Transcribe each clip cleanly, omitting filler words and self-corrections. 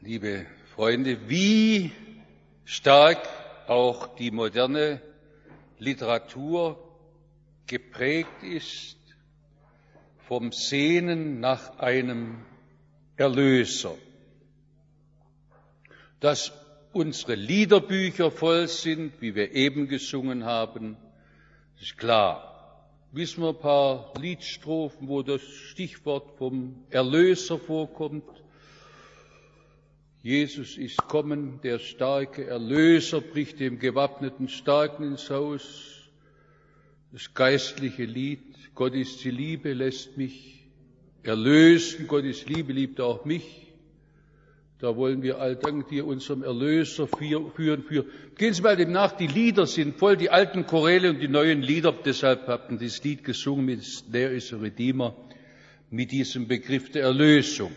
Liebe Freunde, wie stark auch die moderne Literatur geprägt ist vom Sehnen nach einem Erlöser. Dass unsere Liederbücher voll sind, wie wir eben gesungen haben, ist klar. Wissen wir ein paar Liedstrophen, wo das Stichwort vom Erlöser vorkommt? Jesus ist kommen, der starke Erlöser bricht dem gewappneten Starken ins Haus. Das geistliche Lied, Gott ist die Liebe, lässt mich erlösen. Gott ist Liebe, liebt auch mich. Da wollen wir alldank dir unserem Erlöser führen. Gehen Sie mal dem nach, die Lieder sind voll, die alten Choräle und die neuen Lieder. Deshalb habt ihr das Lied gesungen mit Der ist der Redeemer, mit diesem Begriff der Erlösung.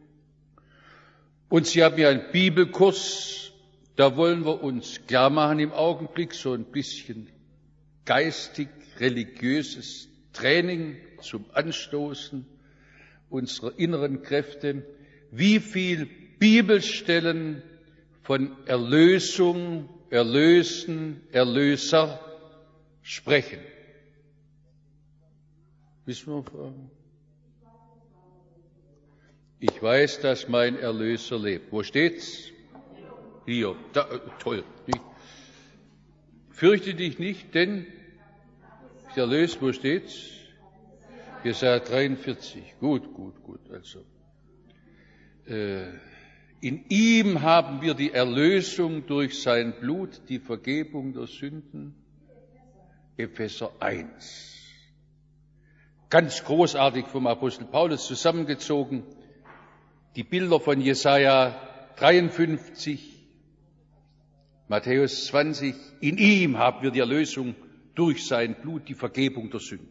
Und Sie haben ja einen Bibelkurs, da wollen wir uns klar machen im Augenblick, so ein bisschen geistig-religiöses Training zum Anstoßen unserer inneren Kräfte. Wie viel Bibelstellen von Erlösung, Erlösen, Erlöser sprechen? Wissen wir? Ich weiß, dass mein Erlöser lebt. Wo steht's? Hier. Da, toll. Fürchte dich nicht, denn ich erlöse. Wo steht's? Jesaja 43. Gut. Also, in ihm haben wir die Erlösung durch sein Blut, die Vergebung der Sünden. Epheser 1. Ganz großartig vom Apostel Paulus zusammengezogen. Die Bilder von Jesaja 53, Matthäus 20. In ihm haben wir die Erlösung durch sein Blut, die Vergebung der Sünden.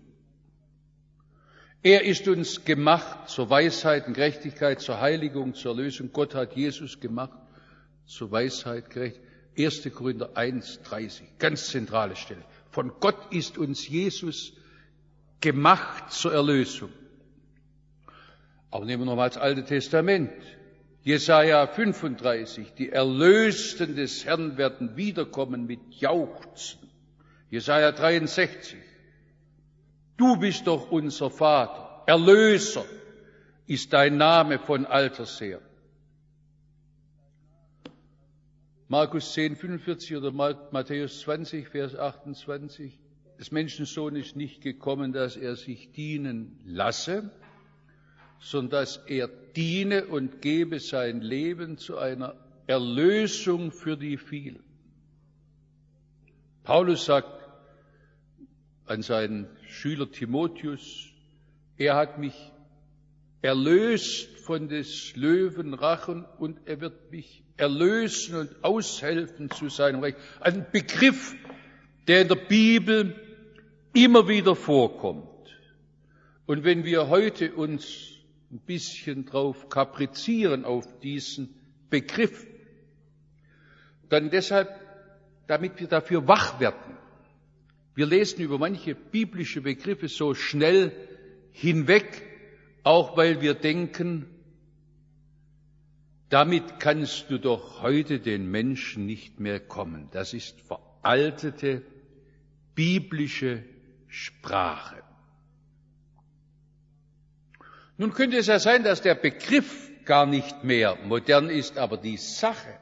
Er ist uns gemacht zur Weisheit und Gerechtigkeit, zur Heiligung, zur Erlösung. Gott hat Jesus gemacht zur Weisheit, Gerechtigkeit. 1. Korinther 1, 30, ganz zentrale Stelle. Von Gott ist uns Jesus gemacht zur Erlösung. Aber nehmen wir nochmal das Alte Testament. Jesaja 35, die Erlösten des Herrn werden wiederkommen mit Jauchzen. Jesaja 63, du bist doch unser Vater, Erlöser ist dein Name von alters her. Markus 10, 45 oder Matthäus 20, Vers 28, des Menschensohn ist nicht gekommen, dass er sich dienen lasse, sondern dass er diene und gebe sein Leben zu einer Erlösung für die vielen. Paulus sagt an seinen Schüler Timotheus, er hat mich erlöst von des Löwen Rachen und er wird mich erlösen und aushelfen zu seinem Recht. Ein Begriff, der in der Bibel immer wieder vorkommt. Und wenn wir heute uns ein bisschen drauf kaprizieren auf diesen Begriff, dann deshalb, damit wir dafür wach werden. Wir lesen über manche biblische Begriffe so schnell hinweg, auch weil wir denken, damit kannst du doch heute den Menschen nicht mehr kommen. Das ist veraltete biblische Sprache. Nun könnte es ja sein, dass der Begriff gar nicht mehr modern ist, aber die Sache.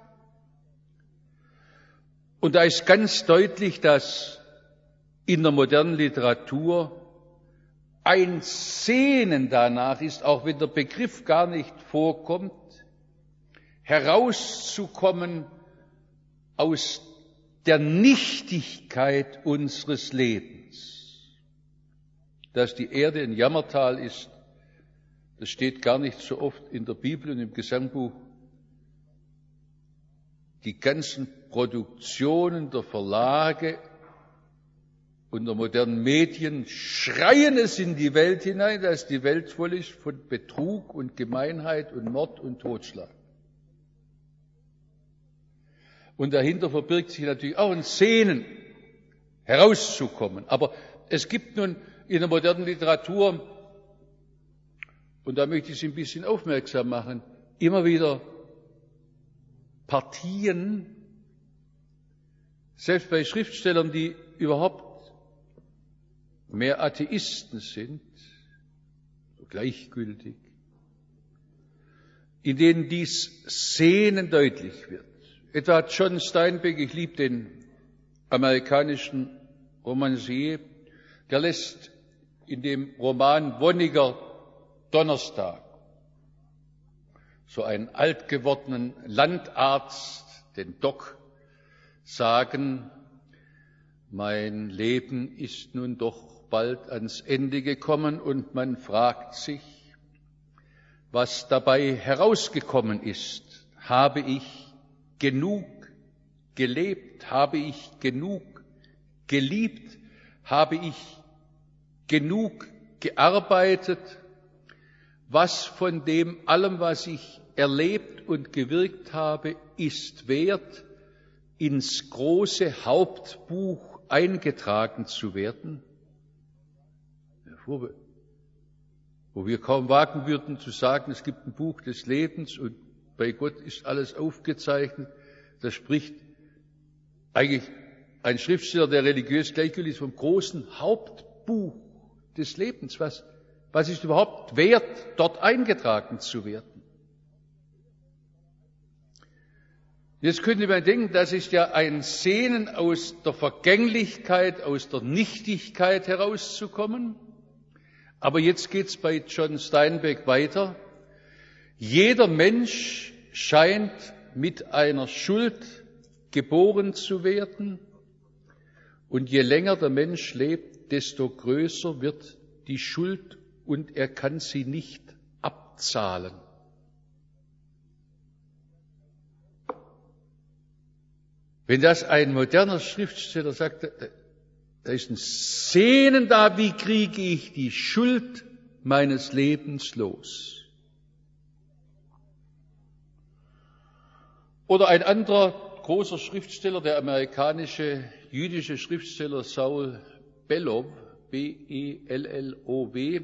Und da ist ganz deutlich, dass in der modernen Literatur ein Sehnen danach ist, auch wenn der Begriff gar nicht vorkommt, herauszukommen aus der Nichtigkeit unseres Lebens. Dass die Erde ein Jammertal ist, das steht gar nicht so oft in der Bibel und im Gesangbuch. Die ganzen Produktionen der Verlage und der modernen Medien schreien es in die Welt hinein, dass die Welt voll ist von Betrug und Gemeinheit und Mord und Totschlag. Und dahinter verbirgt sich natürlich auch ein Sehnen, herauszukommen. Aber es gibt nun in der modernen Literatur, und da möchte ich Sie ein bisschen aufmerksam machen, immer wieder Partien, selbst bei Schriftstellern, die überhaupt mehr Atheisten sind, gleichgültig, in denen dies Sehnen deutlich wird. Etwa John Steinbeck, ich liebe den amerikanischen Romancier, der lässt in dem Roman Wonniger Donnerstag so einen altgewordenen Landarzt, den Doc, sagen, mein Leben ist nun doch bald ans Ende gekommen und man fragt sich, was dabei herausgekommen ist. Habe ich genug gelebt? Habe ich genug geliebt? Habe ich genug gearbeitet? Was von dem allem, was ich erlebt und gewirkt habe, ist wert, ins große Hauptbuch eingetragen zu werden? Wo wir kaum wagen würden zu sagen, es gibt ein Buch des Lebens und bei Gott ist alles aufgezeichnet. Da spricht eigentlich ein Schriftsteller, der religiös gleichgültig ist, vom großen Hauptbuch des Lebens. Was ist überhaupt wert, dort eingetragen zu werden? Jetzt könnte man denken, das ist ja ein Sehnen aus der Vergänglichkeit, aus der Nichtigkeit herauszukommen. Aber jetzt geht's bei John Steinbeck weiter. Jeder Mensch scheint mit einer Schuld geboren zu werden. Und je länger der Mensch lebt, desto größer wird die Schuld und er kann sie nicht abzahlen. Wenn das ein moderner Schriftsteller sagt, da ist ein Sehnen da, wie kriege ich die Schuld meines Lebens los? Oder ein anderer großer Schriftsteller, der amerikanische jüdische Schriftsteller Saul Bellow, B-E-L-L-O-W,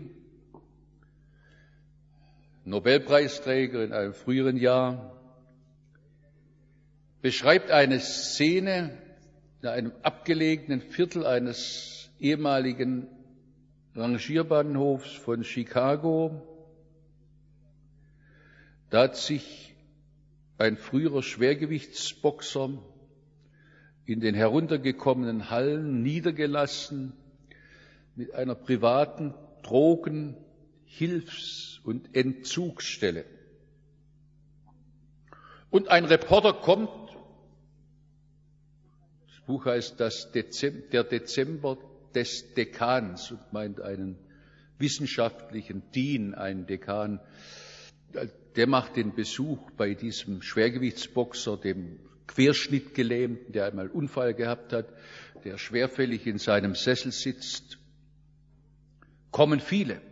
Nobelpreisträger in einem früheren Jahr, beschreibt eine Szene in einem abgelegenen Viertel eines ehemaligen Rangierbahnhofs von Chicago. Da hat sich ein früherer Schwergewichtsboxer in den heruntergekommenen Hallen niedergelassen mit einer privaten Drogen-, Hilfs- und Entzugsstelle. Und ein Reporter kommt, das Buch heißt Der Dezember des Dekans und meint einen wissenschaftlichen Dean, einen Dekan, der macht den Besuch bei diesem Schwergewichtsboxer, dem Querschnittgelähmten, der einmal einen Unfall gehabt hat, der schwerfällig in seinem Sessel sitzt. Kommen viele.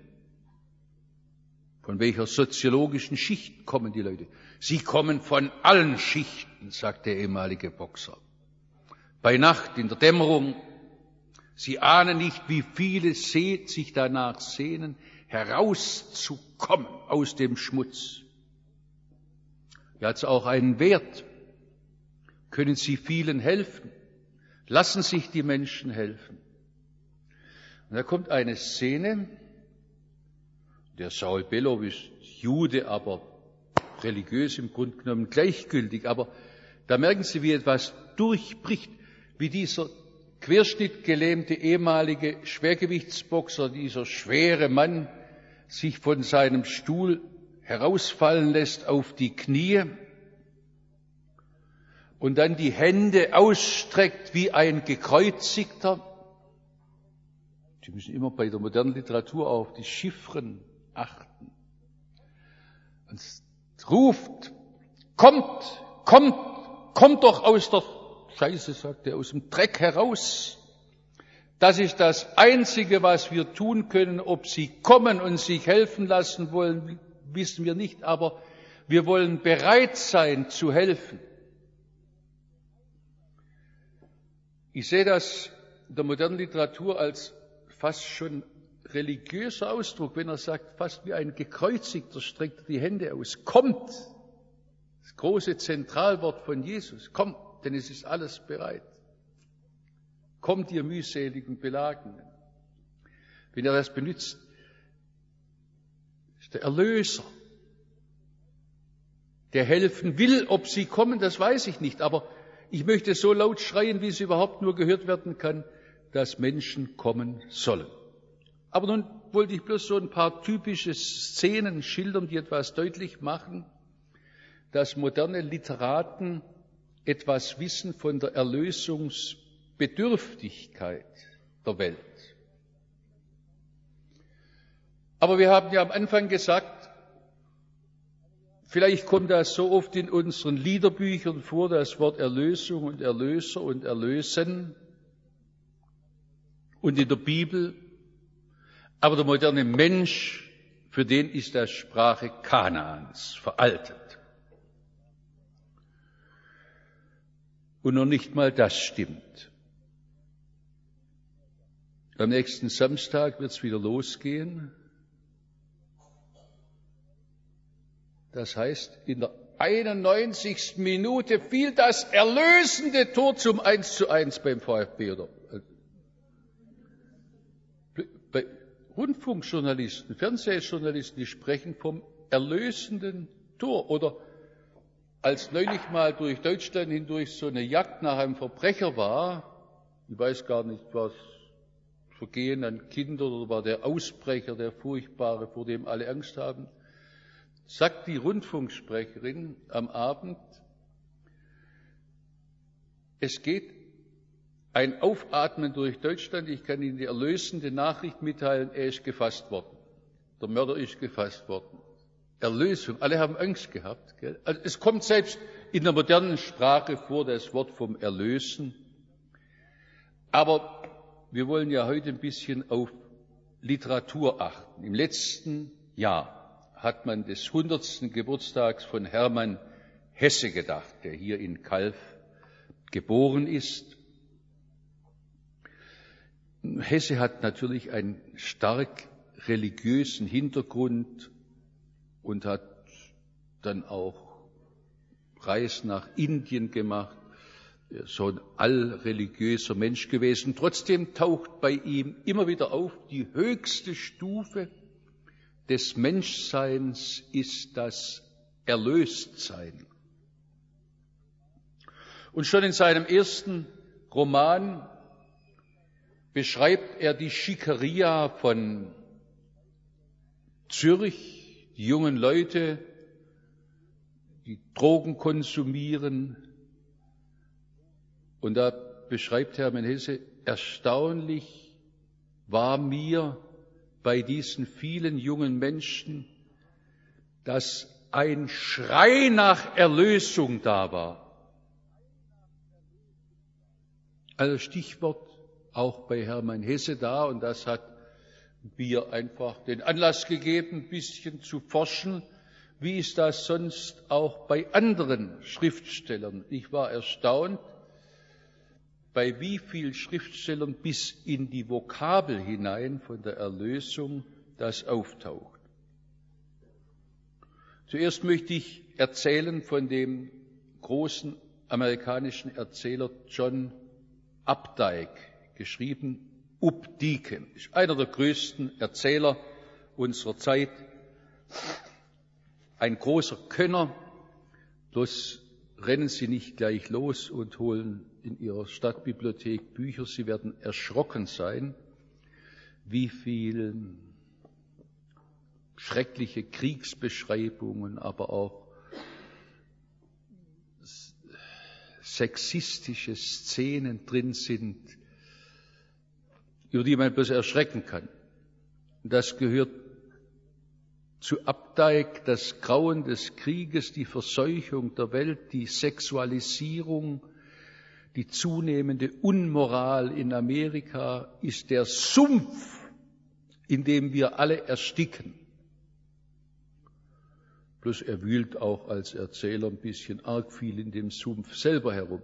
Von welcher soziologischen Schicht kommen die Leute? Sie kommen von allen Schichten, sagt der ehemalige Boxer. Bei Nacht, in der Dämmerung. Sie ahnen nicht, wie viele sich danach sehnen, herauszukommen aus dem Schmutz. Ja, hat es auch einen Wert. Können Sie vielen helfen? Lassen sich die Menschen helfen? Und da kommt eine Szene, der Saul Bellow ist Jude, aber religiös im Grunde genommen gleichgültig. Aber da merken Sie, wie etwas durchbricht, wie dieser querschnittgelähmte ehemalige Schwergewichtsboxer, dieser schwere Mann, sich von seinem Stuhl herausfallen lässt auf die Knie und dann die Hände ausstreckt wie ein Gekreuzigter. Sie müssen immer bei der modernen Literatur auf die Chiffren achten. Und ruft, kommt doch aus der Scheiße, sagt er, aus dem Dreck heraus. Das ist das Einzige, was wir tun können. Ob Sie kommen und sich helfen lassen wollen, wissen wir nicht, aber wir wollen bereit sein zu helfen. Ich sehe das in der modernen Literatur als fast schon religiöser Ausdruck, wenn er sagt, fast wie ein Gekreuzigter streckt die Hände aus. Kommt! Das große Zentralwort von Jesus. Komm, denn es ist alles bereit. Kommt, ihr mühseligen Belagenen. Wenn er das benutzt, ist der Erlöser, der helfen will. Ob sie kommen, das weiß ich nicht. Aber ich möchte so laut schreien, wie es überhaupt nur gehört werden kann, dass Menschen kommen sollen. Aber nun wollte ich bloß so ein paar typische Szenen schildern, die etwas deutlich machen, dass moderne Literaten etwas wissen von der Erlösungsbedürftigkeit der Welt. Aber wir haben ja am Anfang gesagt, vielleicht kommt das so oft in unseren Liederbüchern vor, das Wort Erlösung und Erlöser und Erlösen und in der Bibel. Aber der moderne Mensch, für den ist das Sprache Kanaans, veraltet. Und noch nicht mal das stimmt. Am nächsten Samstag wird es wieder losgehen. Das heißt, in der 91. Minute fiel das erlösende Tor zum 1:1 beim VfB. Bei Rundfunkjournalisten, Fernsehjournalisten, die sprechen vom erlösenden Tor. Oder als neulich mal durch Deutschland hindurch so eine Jagd nach einem Verbrecher war, ich weiß gar nicht, was Vergehen an Kindern oder war der Ausbrecher, der Furchtbare, vor dem alle Angst haben, sagt die Rundfunksprecherin am Abend, es geht ein Aufatmen durch Deutschland. Ich kann Ihnen die erlösende Nachricht mitteilen, er ist gefasst worden. Der Mörder ist gefasst worden. Erlösung, alle haben Angst gehabt. Gell? Also es kommt selbst in der modernen Sprache vor, das Wort vom Erlösen. Aber wir wollen ja heute ein bisschen auf Literatur achten. Im letzten Jahr hat man des 100. Geburtstags von Hermann Hesse gedacht, der hier in Calw geboren ist. Hesse hat natürlich einen stark religiösen Hintergrund und hat dann auch Reisen nach Indien gemacht. Er ist so ein allreligiöser Mensch gewesen. Trotzdem taucht bei ihm immer wieder auf, die höchste Stufe des Menschseins ist das Erlöstsein. Und schon in seinem ersten Roman beschreibt er die Schickeria von Zürich, die jungen Leute, die Drogen konsumieren. Und da beschreibt Hermann Hesse, erstaunlich war mir bei diesen vielen jungen Menschen, dass ein Schrei nach Erlösung da war. Also Stichwort auch bei Hermann Hesse da, und das hat mir einfach den Anlass gegeben, ein bisschen zu forschen, wie ist das sonst auch bei anderen Schriftstellern. Ich war erstaunt, bei wie vielen Schriftstellern bis in die Vokabel hinein von der Erlösung das auftaucht. Zuerst möchte ich erzählen von dem großen amerikanischen Erzähler John Updike, geschrieben Updike, ist einer der größten Erzähler unserer Zeit, ein großer Könner. Bloß rennen Sie nicht gleich los und holen in Ihrer Stadtbibliothek Bücher. Sie werden erschrocken sein, wie viel schreckliche Kriegsbeschreibungen, aber auch sexistische Szenen drin sind, über die man bloß erschrecken kann. Das gehört zu Updike, das Grauen des Krieges, die Verseuchung der Welt, die Sexualisierung, die zunehmende Unmoral in Amerika ist der Sumpf, in dem wir alle ersticken. Bloß er wühlt auch als Erzähler ein bisschen arg viel in dem Sumpf selber herum.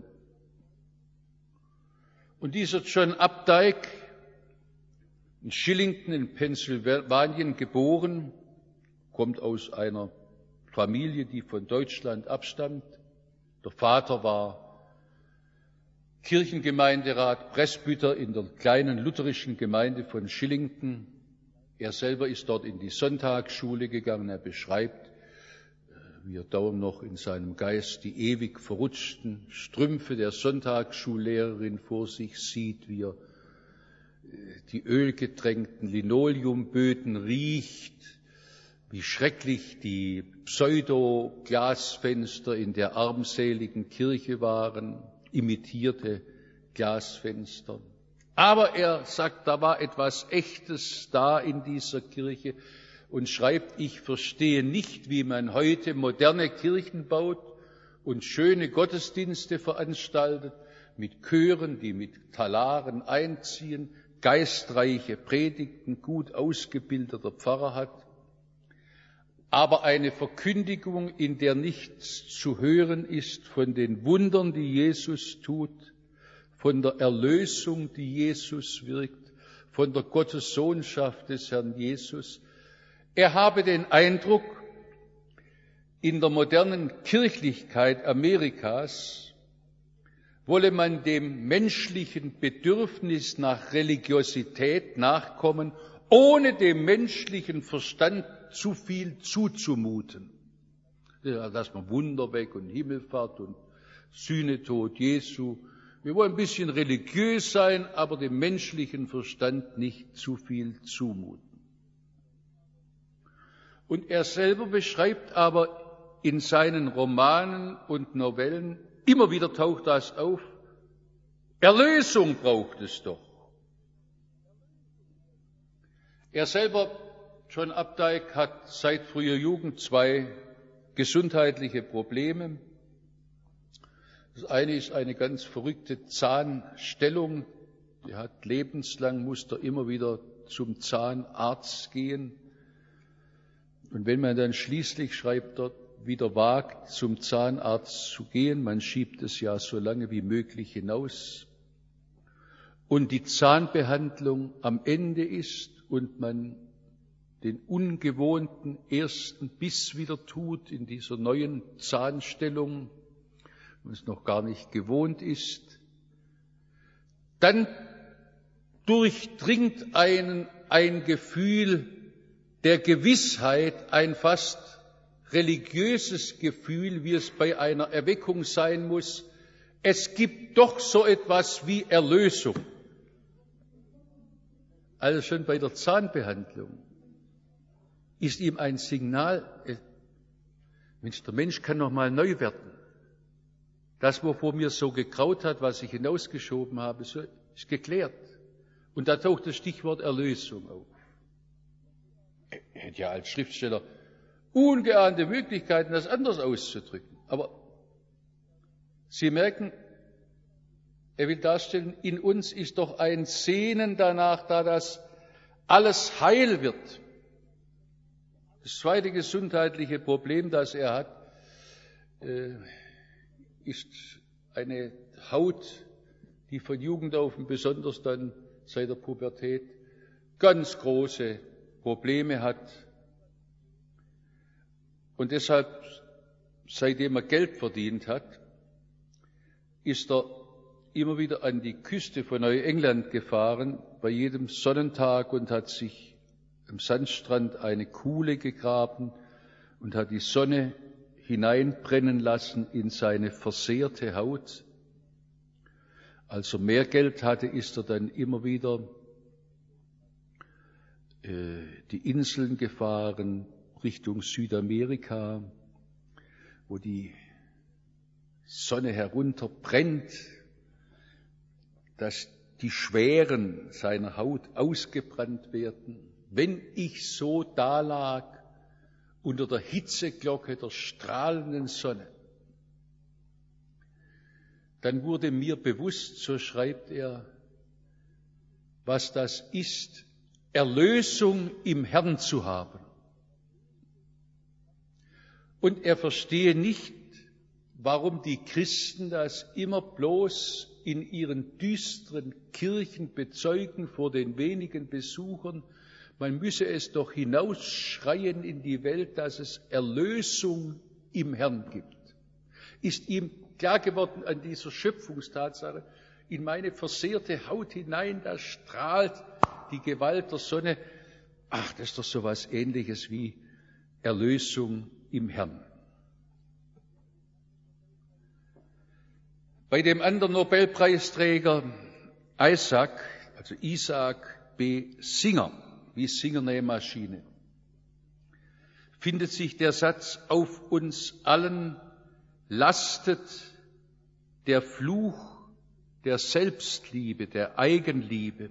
Und dieser John Updike, in Shillington in Pennsylvanien geboren, kommt aus einer Familie, die von Deutschland abstammt. Der Vater war Kirchengemeinderat, Presbyter in der kleinen lutherischen Gemeinde von Schillington. Er selber ist dort in die Sonntagsschule gegangen. Er beschreibt, wie er dauernd noch in seinem Geist die ewig verrutschten Strümpfe der Sonntagsschullehrerin vor sich sieht, wie er die ölgetränkten Linoleumböden riecht, wie schrecklich die Pseudo-Glasfenster in der armseligen Kirche waren, imitierte Glasfenster. Aber er sagt, da war etwas Echtes da in dieser Kirche und schreibt, ich verstehe nicht, wie man heute moderne Kirchen baut und schöne Gottesdienste veranstaltet, mit Chören, die mit Talaren einziehen, geistreiche Predigten, gut ausgebildeter Pfarrer hat, aber eine Verkündigung, in der nichts zu hören ist von den Wundern, die Jesus tut, von der Erlösung, die Jesus wirkt, von der Gottessohnschaft des Herrn Jesus. Er habe den Eindruck, in der modernen Kirchlichkeit Amerikas wolle man dem menschlichen Bedürfnis nach Religiosität nachkommen, ohne dem menschlichen Verstand zu viel zuzumuten. Ja, lass mal Wunder weg und Himmelfahrt und Sühnetod Jesu. Wir wollen ein bisschen religiös sein, aber dem menschlichen Verstand nicht zu viel zumuten. Und er selber beschreibt aber in seinen Romanen und Novellen, immer wieder taucht das auf, Erlösung braucht es doch. Er selber, John Updike, hat seit früher Jugend 2 gesundheitliche Probleme. Das eine ist eine ganz verrückte Zahnstellung. Die hat lebenslang, muss er immer wieder zum Zahnarzt gehen. Und wenn man dann schließlich, schreibt er, wieder wagt, zum Zahnarzt zu gehen, man schiebt es ja so lange wie möglich hinaus, und die Zahnbehandlung am Ende ist und man den ungewohnten ersten Biss wieder tut in dieser neuen Zahnstellung, wenn es noch gar nicht gewohnt ist, dann durchdringt einen ein Gefühl der Gewissheit, ein fast religiöses Gefühl, wie es bei einer Erweckung sein muss. Es gibt doch so etwas wie Erlösung. Also schon bei der Zahnbehandlung ist ihm ein Signal, Mensch, der Mensch kann noch mal neu werden. Das, wovor mir so gegraut hat, was ich hinausgeschoben habe, so ist geklärt. Und da taucht das Stichwort Erlösung auf. Er hätte ja als Schriftsteller ungeahnte Möglichkeiten, das anders auszudrücken. Aber Sie merken, er will darstellen, in uns ist doch ein Sehnen danach, da das alles heil wird. Das zweite gesundheitliche Problem, das er hat, ist eine Haut, die von Jugend auf und besonders dann seit der Pubertät ganz große Probleme hat. Und deshalb, seitdem er Geld verdient hat, ist er immer wieder an die Küste von Neuengland gefahren, bei jedem Sonnentag, und hat sich am Sandstrand eine Kuhle gegraben und hat die Sonne hineinbrennen lassen in seine versehrte Haut. Als er mehr Geld hatte, ist er dann immer wieder die Inseln gefahren, Richtung Südamerika, wo die Sonne herunterbrennt, dass die Schweren seiner Haut ausgebrannt werden. Wenn ich so dalag unter der Hitzeglocke der strahlenden Sonne, dann wurde mir bewusst, so schreibt er, was das ist, Erlösung im Herrn zu haben. Und er verstehe nicht, warum die Christen das immer bloß in ihren düsteren Kirchen bezeugen vor den wenigen Besuchern. Man müsse es doch hinausschreien in die Welt, dass es Erlösung im Herrn gibt. Ist ihm klar geworden an dieser Schöpfungstatsache, in meine versehrte Haut hinein, da strahlt die Gewalt der Sonne. Ach, das ist doch so was Ähnliches wie Erlösung im Herrn. Bei dem anderen Nobelpreisträger Isaac B. Singer, wie Singernähmaschine, findet sich der Satz: Auf uns allen lastet der Fluch der Selbstliebe, der Eigenliebe.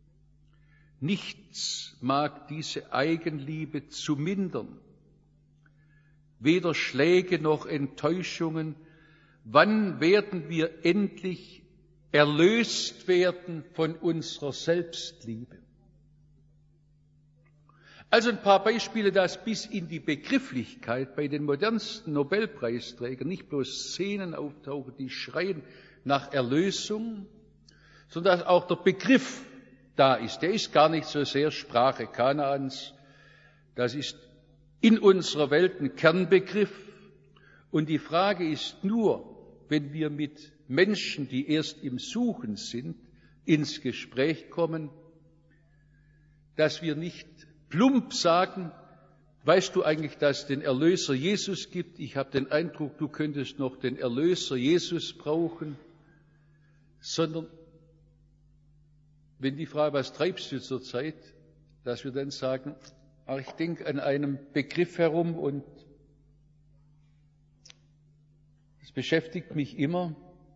Nichts mag diese Eigenliebe zu mindern, weder Schläge noch Enttäuschungen. Wann werden wir endlich erlöst werden von unserer Selbstliebe? Also ein paar Beispiele, dass bis in die Begrifflichkeit bei den modernsten Nobelpreisträgern nicht bloß Szenen auftauchen, die schreien nach Erlösung, sondern dass auch der Begriff da ist. Der ist gar nicht so sehr Sprache Kanaans. Das ist in unserer Welt ein Kernbegriff. Und die Frage ist nur, wenn wir mit Menschen, die erst im Suchen sind, ins Gespräch kommen, dass wir nicht plump sagen: Weißt du eigentlich, dass es den Erlöser Jesus gibt? Ich habe den Eindruck, du könntest noch den Erlöser Jesus brauchen. Sondern wenn die Frage, was treibst du zurzeit, dass wir dann sagen: Ich denke an einem Begriff herum und es beschäftigt mich immer.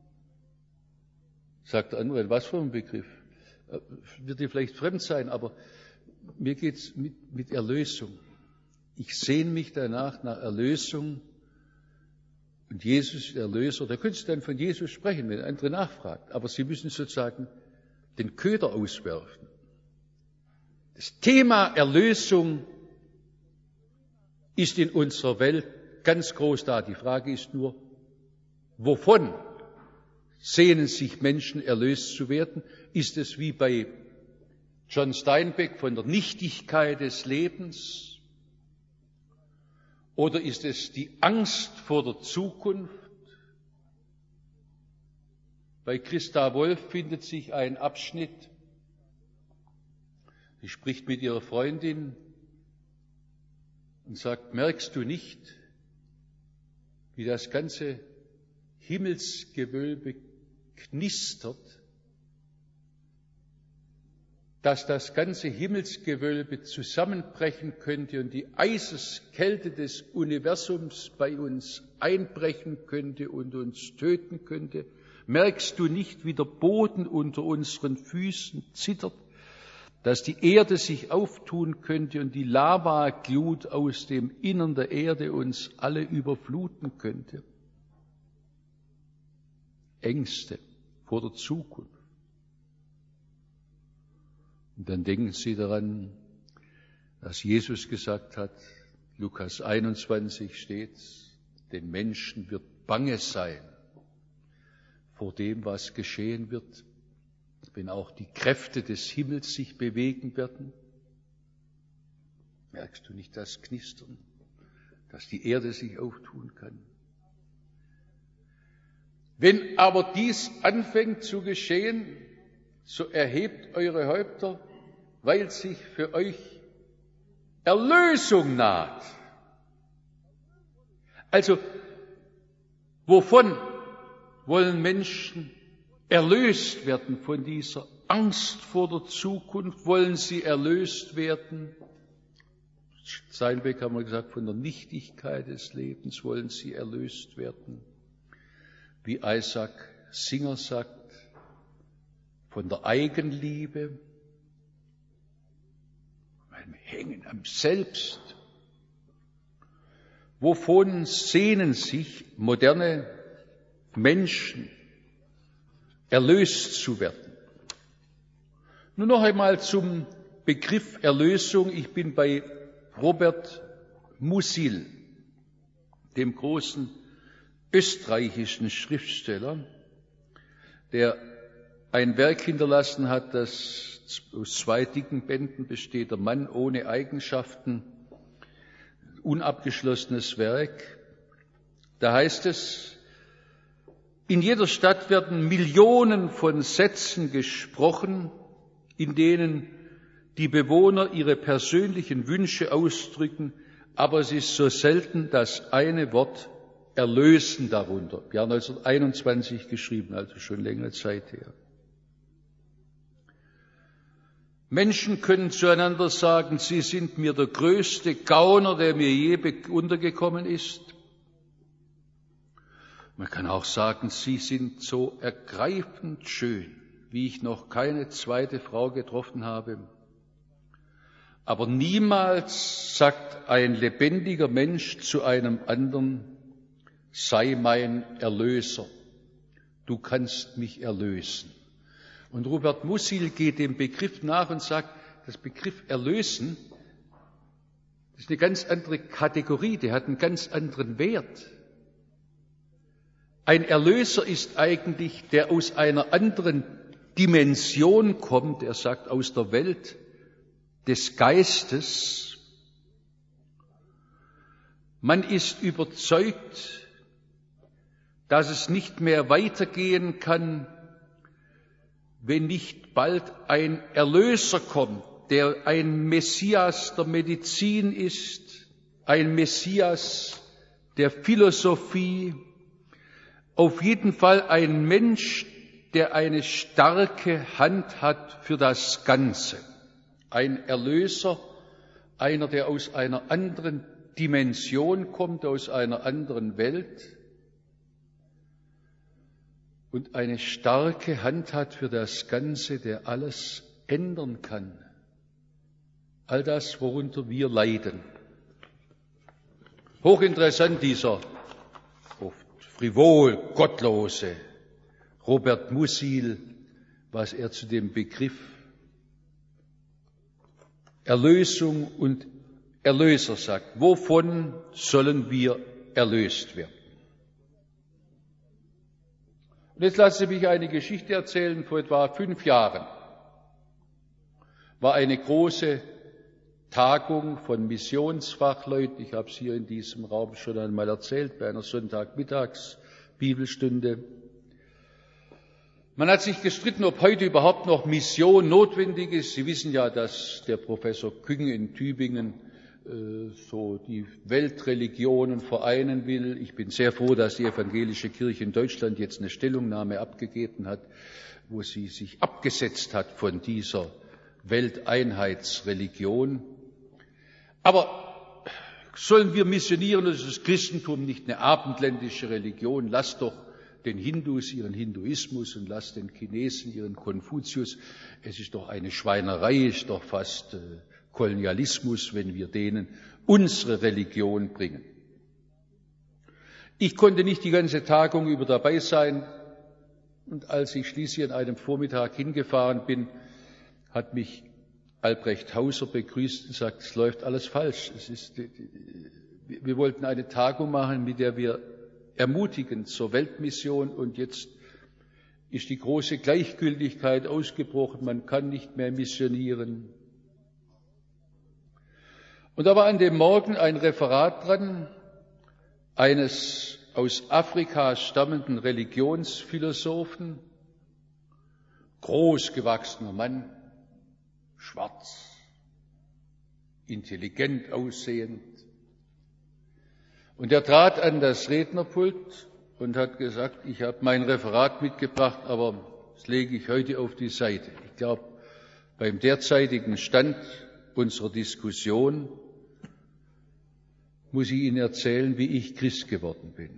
Sagt der andere: Was für ein Begriff? Wird dir vielleicht fremd sein, aber mir geht's mit Erlösung. Ich sehne mich danach nach Erlösung. Und Jesus, der Erlöser, da können Sie dann von Jesus sprechen, wenn andere nachfragt. Aber Sie müssen sozusagen den Köder auswerfen. Das Thema Erlösung ist in unserer Welt ganz groß da. Die Frage ist nur, wovon sehnen sich Menschen, erlöst zu werden? Ist es wie bei John Steinbeck von der Nichtigkeit des Lebens? Oder ist es die Angst vor der Zukunft? Bei Christa Wolf findet sich ein Abschnitt. Sie spricht mit ihrer Freundin und sagt: Merkst du nicht, wie das ganze Himmelsgewölbe knistert, dass das ganze Himmelsgewölbe zusammenbrechen könnte und die Eiseskälte des Universums bei uns einbrechen könnte und uns töten könnte? Merkst du nicht, wie der Boden unter unseren Füßen zittert, dass die Erde sich auftun könnte und die Lavaglut aus dem Innern der Erde uns alle überfluten könnte? Ängste vor der Zukunft. Und dann denken Sie daran, dass Jesus gesagt hat, Lukas 21 steht, den Menschen wird bange sein vor dem, was geschehen wird, wenn auch die Kräfte des Himmels sich bewegen werden. Merkst du nicht das Knistern, dass die Erde sich auftun kann? Wenn aber dies anfängt zu geschehen, so erhebt eure Häupter, weil sich für euch Erlösung naht. Also, wovon wollen Menschen erlöst werden? Von dieser Angst vor der Zukunft wollen sie erlöst werden. Steinbeck haben wir gesagt, von der Nichtigkeit des Lebens wollen sie erlöst werden. Wie Isaac Singer sagt, von der Eigenliebe, einem Hängen am Selbst. Wovon sehnen sich moderne Menschen, erlöst zu werden? Nun noch einmal zum Begriff Erlösung. Ich bin bei Robert Musil, dem großen österreichischen Schriftsteller, der ein Werk hinterlassen hat, das aus 2 dicken Bänden besteht, der Mann ohne Eigenschaften, unabgeschlossenes Werk. Da heißt es, in jeder Stadt werden Millionen von Sätzen gesprochen, in denen die Bewohner ihre persönlichen Wünsche ausdrücken, aber es ist so selten das eine Wort erlösen darunter. Jahr 1921 geschrieben, also schon längere Zeit her. Menschen können zueinander sagen, Sie sind mir der größte Gauner, der mir je untergekommen ist. Man kann auch sagen, Sie sind so ergreifend schön, wie ich noch keine zweite Frau getroffen habe. Aber niemals sagt ein lebendiger Mensch zu einem anderen, sei mein Erlöser, du kannst mich erlösen. Und Robert Musil geht dem Begriff nach und sagt, das Begriff erlösen ist eine ganz andere Kategorie, der hat einen ganz anderen Wert. Ein Erlöser ist eigentlich, der aus einer anderen Dimension kommt, er sagt, aus der Welt des Geistes. Man ist überzeugt, dass es nicht mehr weitergehen kann, wenn nicht bald ein Erlöser kommt, der ein Messias der Medizin ist, ein Messias der Philosophie, auf jeden Fall ein Mensch, der eine starke Hand hat für das Ganze. Ein Erlöser, einer, der aus einer anderen Dimension kommt, aus einer anderen Welt und eine starke Hand hat für das Ganze, der alles ändern kann. All das, worunter wir leiden. Hochinteressant dieser oft frivol, gottlose Robert Musil, was er zu dem Begriff Erlösung und Erlöser sagt. Wovon sollen wir erlöst werden? Und jetzt lassen Sie mich eine Geschichte erzählen. Vor etwa 5 Jahren war eine große Tagung von Missionsfachleuten. Ich habe es hier in diesem Raum schon einmal erzählt, bei einer Sonntagmittags-Bibelstunde. Man hat sich gestritten, ob heute überhaupt noch Mission notwendig ist. Sie wissen ja, dass der Professor Küng in Tübingen so die Weltreligionen vereinen will. Ich bin sehr froh, dass die evangelische Kirche in Deutschland jetzt eine Stellungnahme abgegeben hat, wo sie sich abgesetzt hat von dieser Welteinheitsreligion. Aber sollen wir missionieren? Das ist das Christentum nicht eine abendländische Religion. Lass doch den Hindus ihren Hinduismus und lass den Chinesen ihren Konfuzius. Es ist doch eine Schweinerei, ist doch fast Kolonialismus, wenn wir denen unsere Religion bringen. Ich konnte nicht die ganze Tagung über dabei sein und als ich schließlich an einem Vormittag hingefahren bin, hat mich Albrecht Hauser begrüßt und sagt, es läuft alles falsch. Wir wollten eine Tagung machen, mit der wir ermutigen zur Weltmission und jetzt ist die große Gleichgültigkeit ausgebrochen, man kann nicht mehr missionieren. Und da war an dem Morgen ein Referat dran, eines aus Afrika stammenden Religionsphilosophen, großgewachsener Mann, schwarz, intelligent aussehend. Und er trat an das Rednerpult und hat gesagt, ich habe mein Referat mitgebracht, aber das lege ich heute auf die Seite. Ich glaube, beim derzeitigen Stand unserer Diskussion muss ich Ihnen erzählen, wie ich Christ geworden bin.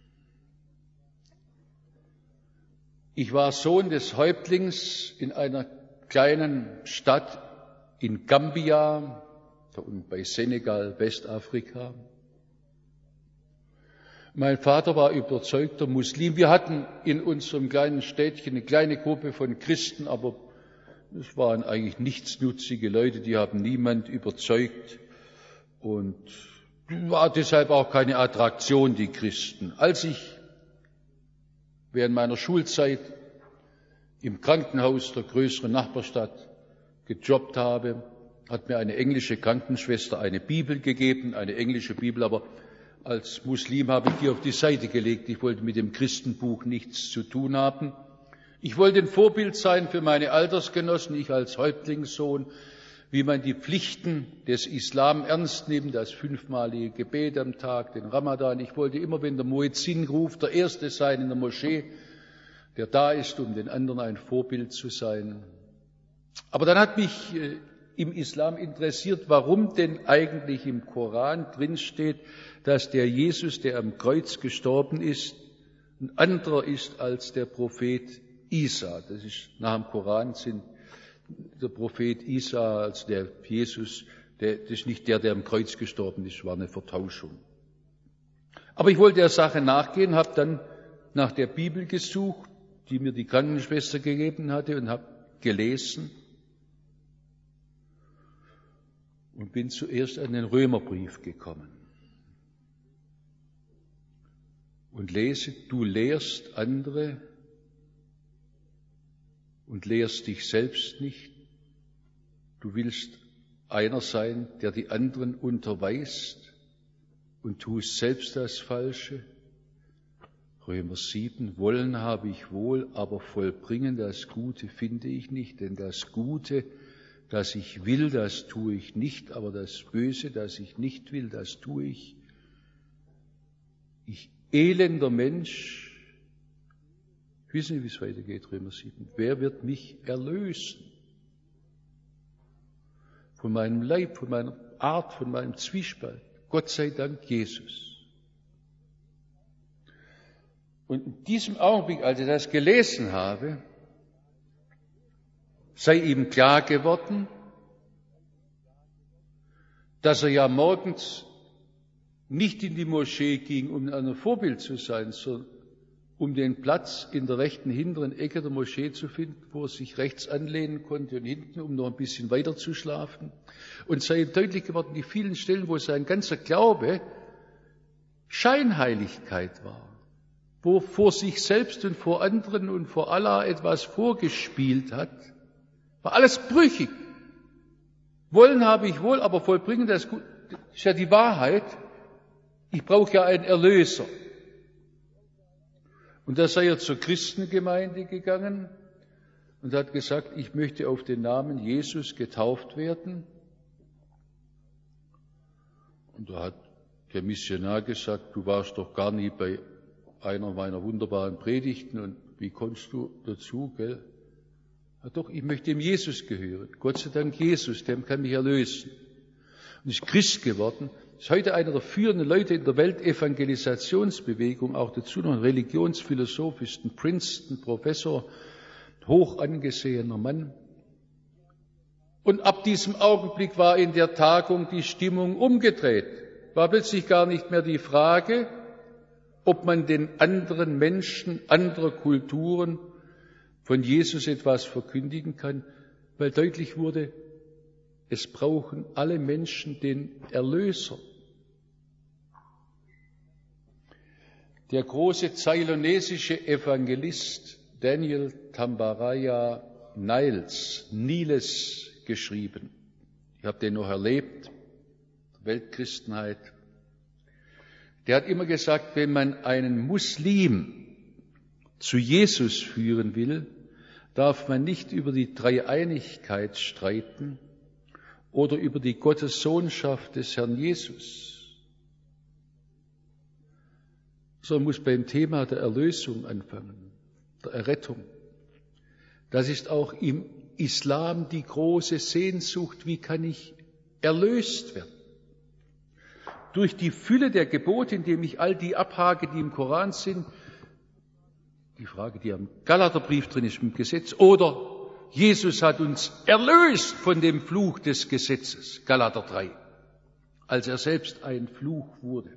Ich war Sohn des Häuptlings in einer kleinen Stadt in Gambia, da unten bei Senegal, Westafrika. Mein Vater war überzeugter Muslim. Wir hatten in unserem kleinen Städtchen eine kleine Gruppe von Christen, aber es waren eigentlich nichtsnutzige Leute, die haben niemand überzeugt und war deshalb auch keine Attraktion, die Christen. Als ich während meiner Schulzeit im Krankenhaus der größeren Nachbarstadt gejobbt habe, hat mir eine englische Krankenschwester eine Bibel gegeben, eine englische Bibel, aber als Muslim habe ich die auf die Seite gelegt. Ich wollte mit dem Christenbuch nichts zu tun haben. Ich wollte ein Vorbild sein für meine Altersgenossen, ich als Häuptlingssohn, wie man die Pflichten des Islam ernst nimmt, das 5-malige Gebet am Tag, den Ramadan. Ich wollte immer, wenn der Muezzin ruft, der Erste sein in der Moschee, der da ist, um den anderen ein Vorbild zu sein. Aber dann hat mich im Islam interessiert, warum denn eigentlich im Koran drinsteht, dass der Jesus, der am Kreuz gestorben ist, ein anderer ist als der Prophet Isa. Das ist nach dem Koran sind der Prophet Isa als der Jesus, das ist nicht der am Kreuz gestorben ist, war eine Vertauschung. Aber ich wollte der Sache nachgehen, habe dann nach der Bibel gesucht, die mir die Krankenschwester gegeben hatte, und habe gelesen und bin zuerst an den Römerbrief gekommen. Und lese, du lehrst andere und lehrst dich selbst nicht. Du willst einer sein, der die anderen unterweist und tust selbst das Falsche. Römer 7, wollen habe ich wohl, aber vollbringen das Gute finde ich nicht, denn das Gute, das ich will, das tue ich nicht, aber das Böse, das ich nicht will, das tue ich. Ich elender Mensch, wissen Sie, wie es weitergeht, Römer 7? Wer wird mich erlösen? Von meinem Leib, von meiner Art, von meinem Zwiespalt. Gott sei Dank Jesus. Und in diesem Augenblick, als ich das gelesen habe, sei ihm klar geworden, dass er ja morgens nicht in die Moschee ging, um ein Vorbild zu sein, sondern um den Platz in der rechten hinteren Ecke der Moschee zu finden, wo er sich rechts anlehnen konnte und hinten, um noch ein bisschen weiter zu schlafen. Und sei ihm deutlich geworden, die vielen Stellen, wo sein ganzer Glaube Scheinheiligkeit war, wo vor sich selbst und vor anderen und vor Allah etwas vorgespielt hat, war alles brüchig. Wollen habe ich wohl, aber vollbringen das Gute, ist ja die Wahrheit. Ich brauche ja einen Erlöser. Und da sei er zur Christengemeinde gegangen und hat gesagt, ich möchte auf den Namen Jesus getauft werden. Und da hat der Missionar gesagt, du warst doch gar nie bei einer meiner wunderbaren Predigten und wie kommst du dazu, gell? Ja, doch, ich möchte dem Jesus gehören. Gott sei Dank Jesus, dem kann mich erlösen. Und ist Christ geworden. Ist heute einer der führenden Leute in der Weltevangelisationsbewegung, auch dazu noch ein Religionsphilosoph, ist ein Princeton-Professor, hoch angesehener Mann. Und ab diesem Augenblick war in der Tagung die Stimmung umgedreht. War plötzlich gar nicht mehr die Frage, ob man den anderen Menschen, anderer Kulturen von Jesus etwas verkündigen kann, weil deutlich wurde, es brauchen alle Menschen den Erlöser. Der große zeylonesische Evangelist Daniel Tambaraya Niles geschrieben. Ich habe den noch erlebt, Weltchristenheit. Der hat immer gesagt, wenn man einen Muslim zu Jesus führen will, darf man nicht über die Dreieinigkeit streiten oder über die Gottessohnschaft des Herrn Jesus, sondern muss beim Thema der Erlösung anfangen, der Errettung. Das ist auch im Islam die große Sehnsucht, wie kann ich erlöst werden? Durch die Fülle der Gebote, indem ich all die abhake, die im Koran sind, die Frage, die am Galaterbrief drin ist, im Gesetz, oder Jesus hat uns erlöst von dem Fluch des Gesetzes, Galater 3, als er selbst ein Fluch wurde.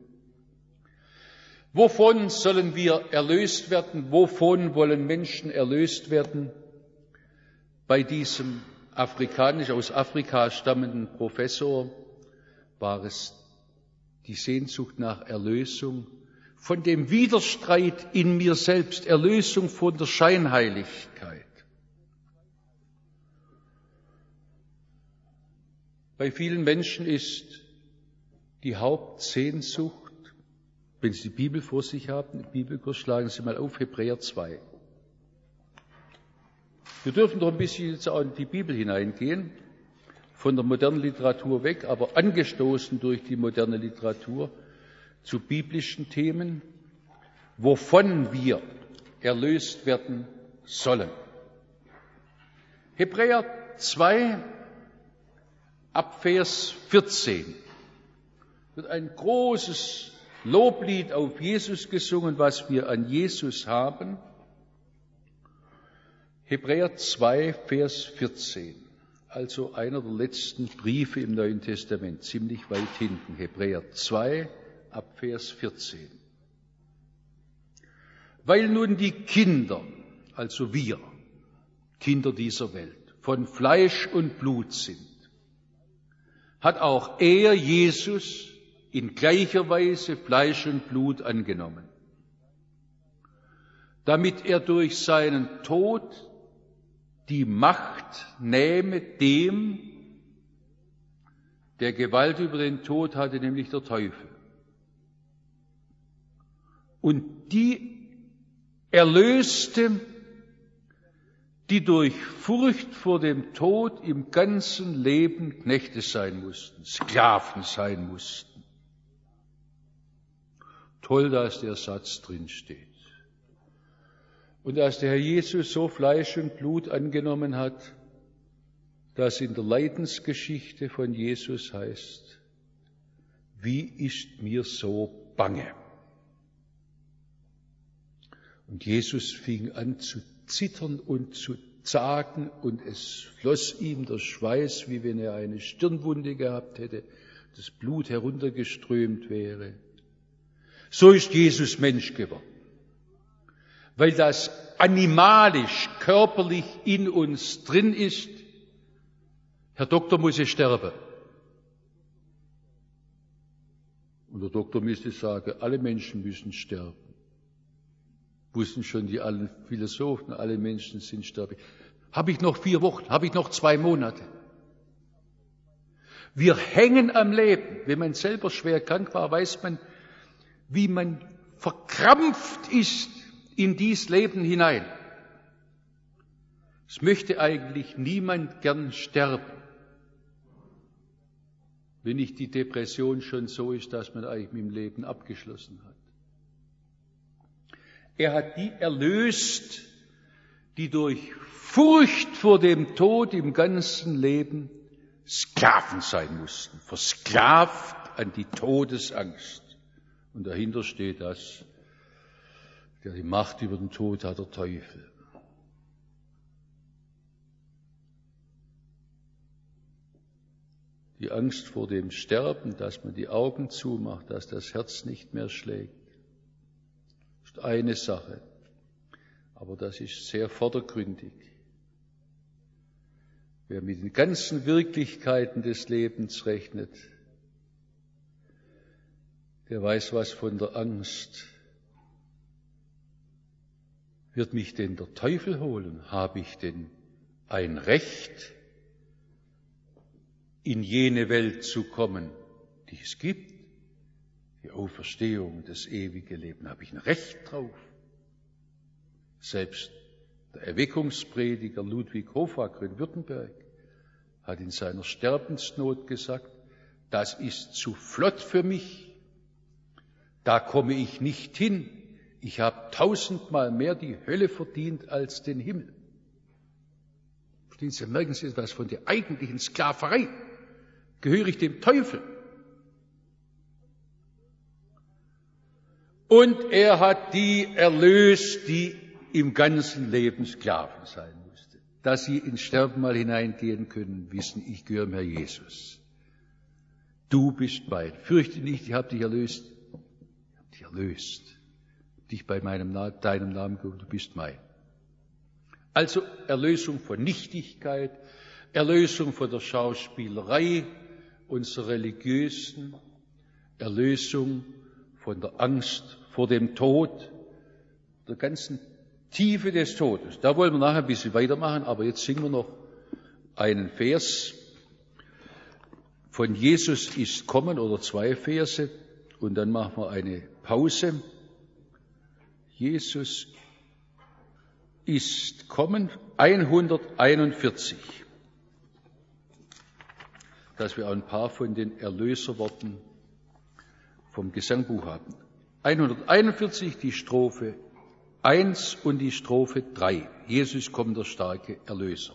Wovon sollen wir erlöst werden? Wovon wollen Menschen erlöst werden? Bei diesem aus Afrika stammenden Professor war es die Sehnsucht nach Erlösung von dem Widerstreit in mir selbst, Erlösung von der Scheinheiligkeit. Bei vielen Menschen ist die Hauptsehnsucht, wenn Sie die Bibel vor sich haben, den Bibelkurs, schlagen Sie mal auf Hebräer 2. Wir dürfen doch ein bisschen jetzt auch in die Bibel hineingehen, von der modernen Literatur weg, aber angestoßen durch die moderne Literatur zu biblischen Themen, wovon wir erlöst werden sollen. Hebräer 2 ab Vers 14 wird ein großes Loblied auf Jesus gesungen, was wir an Jesus haben. Hebräer 2, Vers 14, also einer der letzten Briefe im Neuen Testament, ziemlich weit hinten. Hebräer 2 ab Vers 14. Weil nun die Kinder, also wir, Kinder dieser Welt, von Fleisch und Blut sind, hat auch er, Jesus, in gleicher Weise Fleisch und Blut angenommen, damit er durch seinen Tod die Macht nähme dem, der Gewalt über den Tod hatte, nämlich der Teufel. Und die erlöste, die durch Furcht vor dem Tod im ganzen Leben Knechte sein mussten, Sklaven sein mussten. Toll, dass der Satz drin steht. Und dass der Herr Jesus so Fleisch und Blut angenommen hat, dass in der Leidensgeschichte von Jesus heißt, wie ist mir so bange? Und Jesus fing an zu zittern und zu zagen und es floss ihm der Schweiß, wie wenn er eine Stirnwunde gehabt hätte, das Blut heruntergeströmt wäre. So ist Jesus Mensch geworden, weil das animalisch, körperlich in uns drin ist. Herr Doktor, muss ich sterben? Und der Doktor müsste sagen, alle Menschen müssen sterben. Wussten schon die allen Philosophen, alle Menschen sind sterblich. Habe ich noch 4 Wochen? Habe ich noch 2 Monate? Wir hängen am Leben. Wenn man selber schwer krank war, weiß man, wie man verkrampft ist in dies Leben hinein. Es möchte eigentlich niemand gern sterben, wenn nicht die Depression schon so ist, dass man eigentlich mit dem Leben abgeschlossen hat. Er hat die erlöst, die durch Furcht vor dem Tod im ganzen Leben Sklaven sein mussten, versklavt an die Todesangst. Und dahinter steht das, der die Macht über den Tod hat, der Teufel. Die Angst vor dem Sterben, dass man die Augen zumacht, dass das Herz nicht mehr schlägt, ist eine Sache, aber das ist sehr vordergründig. Wer mit den ganzen Wirklichkeiten des Lebens rechnet, der weiß was von der Angst. Wird mich denn der Teufel holen? Habe ich denn ein Recht, in jene Welt zu kommen, die es gibt? Die Auferstehung, das ewige Leben, habe ich ein Recht drauf? Selbst der Erweckungsprediger Ludwig Hofacker in Württemberg hat in seiner Sterbensnot gesagt, das ist zu flott für mich, da komme ich nicht hin, ich habe 1000-mal mehr die Hölle verdient als den Himmel. Verstehen Sie, merken Sie etwas von der eigentlichen Sklaverei? Gehöre ich dem Teufel? Und er hat die erlöst, die im ganzen Leben Sklaven sein mussten. Dass sie ins Sterben mal hineingehen können, wissen, ich gehöre dem Herr Jesus. Du bist mein. Fürchte nicht, ich habe dich erlöst. Ich habe dich erlöst. Dich bei deinem Namen gerufen, du bist mein. Also Erlösung von Nichtigkeit, Erlösung von der Schauspielerei unserer religiösen, Erlösung von der Angst vor dem Tod, der ganzen Tiefe des Todes. Da wollen wir nachher ein bisschen weitermachen, aber jetzt singen wir noch einen Vers. von Jesus ist kommen oder 2 Verse und dann machen wir eine Pause. Jesus ist kommen, 141. Dass wir auch ein paar von den Erlöserworten vom Gesangbuch haben. 141, die Strophe 1 und die Strophe 3. Jesus kommt, der starke Erlöser.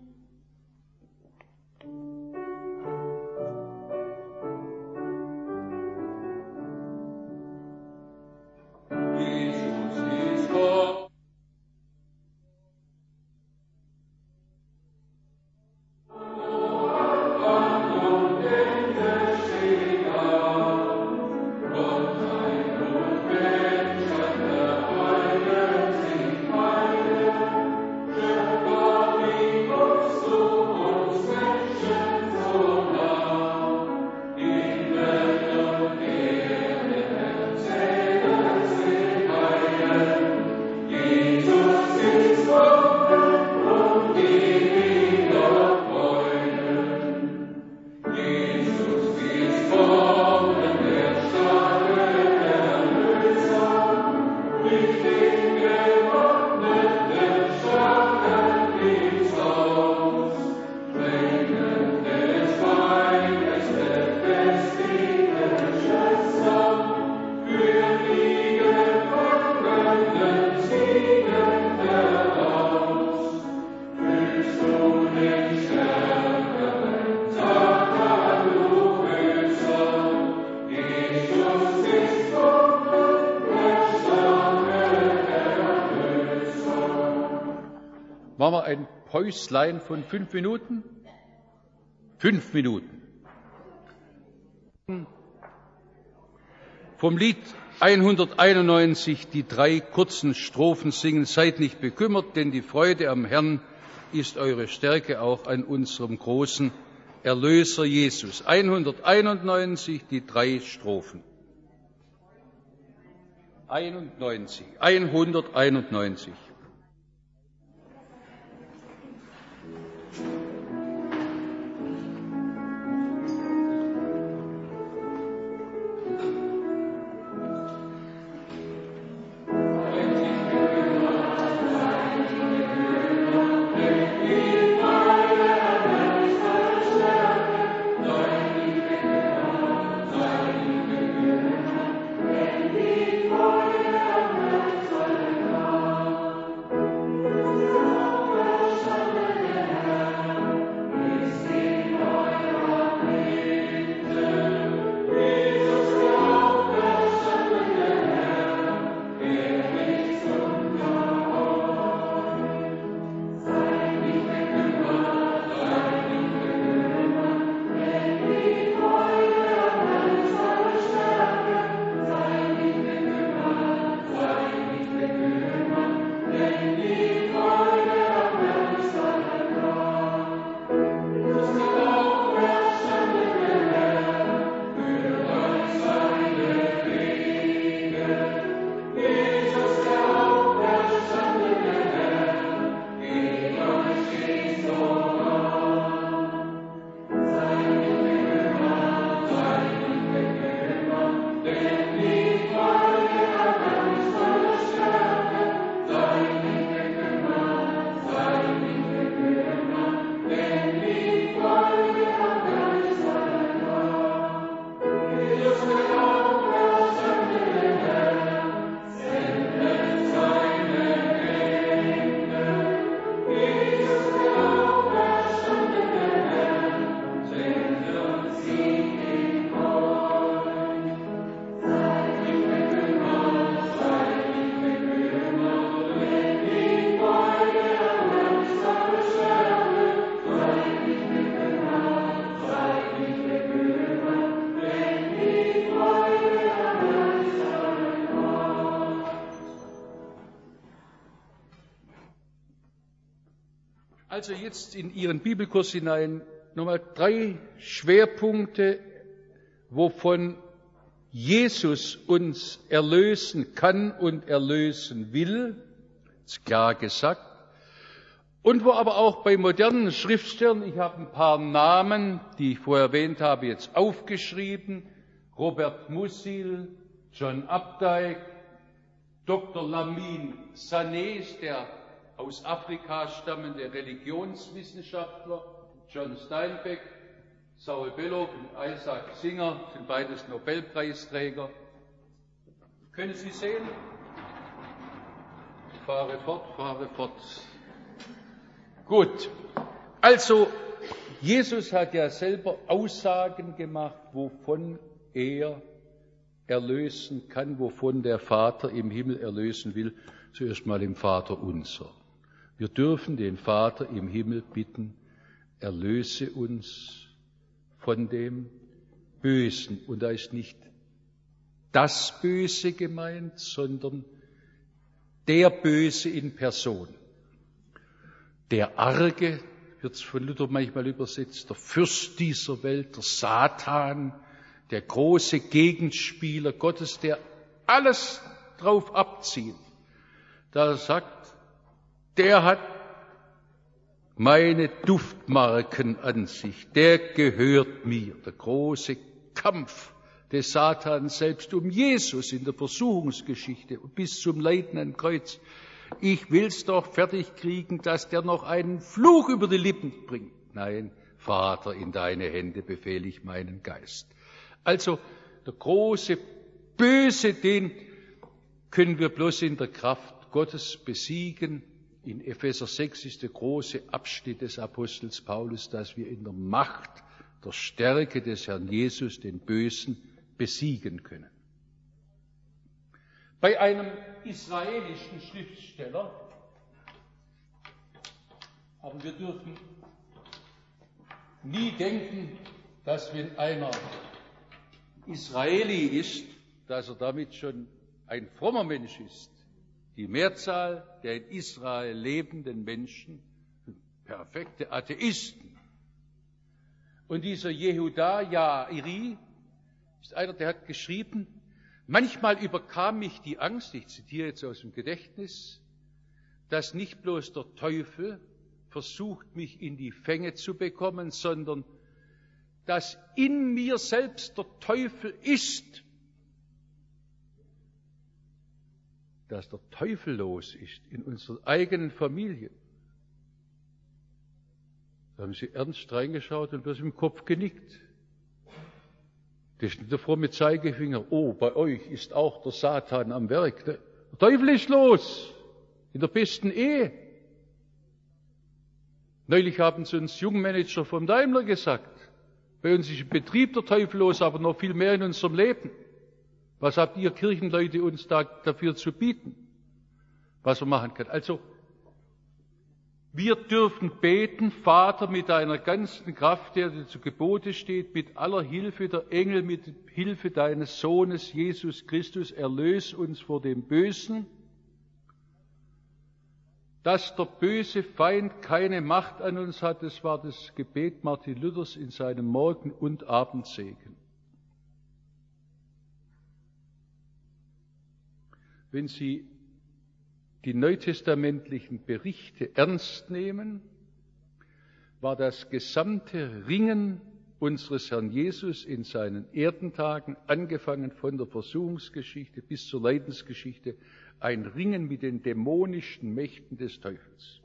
Machen wir ein Päuslein von 5 Minuten? 5 Minuten. Vom Lied 191 die 3 kurzen Strophen singen. Seid nicht bekümmert, denn die Freude am Herrn ist eure Stärke, auch an unserem großen Erlöser Jesus. 191, die 3 Strophen. 191. Also jetzt in Ihren Bibelkurs hinein nochmal 3 Schwerpunkte, wovon Jesus uns erlösen kann und erlösen will, ist klar gesagt. Und wo aber auch bei modernen Schriftstellern, ich habe ein paar Namen, die ich vorher erwähnt habe, jetzt aufgeschrieben, Robert Musil, John Updike, Dr. Lamin Sanés, der aus Afrika stammende Religionswissenschaftler, John Steinbeck, Saul Bellow und Isaac Singer sind beides Nobelpreisträger. Können Sie sehen? Fahre fort. Gut. Also, Jesus hat ja selber Aussagen gemacht, wovon er erlösen kann, wovon der Vater im Himmel erlösen will. Zuerst mal im Vater unser. Wir dürfen den Vater im Himmel bitten, erlöse uns von dem Bösen. Und da ist nicht das Böse gemeint, sondern der Böse in Person. Der Arge, wird es von Luther manchmal übersetzt, der Fürst dieser Welt, der Satan, der große Gegenspieler Gottes, der alles drauf abzieht. Da er sagt, der hat meine Duftmarken an sich, der gehört mir. Der große Kampf des Satans selbst um Jesus in der Versuchungsgeschichte bis zum Leiden am Kreuz. Ich will's doch fertig kriegen, dass der noch einen Fluch über die Lippen bringt. Nein, Vater, in deine Hände befehle ich meinen Geist. Also der große Böse, den können wir bloß in der Kraft Gottes besiegen. In Epheser 6 ist der große Abschnitt des Apostels Paulus, dass wir in der Macht, der Stärke des Herrn Jesus den Bösen besiegen können. Bei einem israelischen Schriftsteller, aber wir dürfen nie denken, dass wenn einer Israeli ist, dass er damit schon ein frommer Mensch ist. Die Mehrzahl der in Israel lebenden Menschen sind perfekte Atheisten. Und dieser Yehuda Yairi ist einer, der hat geschrieben, manchmal überkam mich die Angst, ich zitiere jetzt aus dem Gedächtnis, dass nicht bloß der Teufel versucht, mich in die Fänge zu bekommen, sondern dass in mir selbst der Teufel ist, dass der Teufel los ist in unseren eigenen Familien. Da haben sie ernst reingeschaut und bloß im Kopf genickt. Das ist nicht der fromme Zeigefinger. Oh, bei euch ist auch der Satan am Werk. Der Teufel ist los. In der besten Ehe. Neulich haben sie uns Jungmanager vom Daimler gesagt. Bei uns ist im Betrieb der Teufel los, aber noch viel mehr in unserem Leben. Was habt ihr Kirchenleute uns dafür zu bieten, was man machen kann? Also, wir dürfen beten, Vater, mit deiner ganzen Kraft, der dir zu Gebote steht, mit aller Hilfe der Engel, mit Hilfe deines Sohnes Jesus Christus, erlöse uns vor dem Bösen, dass der böse Feind keine Macht an uns hat. Das war das Gebet Martin Luthers in seinem Morgen- und Abendsegen. Wenn Sie die neutestamentlichen Berichte ernst nehmen, war das gesamte Ringen unseres Herrn Jesus in seinen Erdentagen, angefangen von der Versuchungsgeschichte bis zur Leidensgeschichte, ein Ringen mit den dämonischen Mächten des Teufels.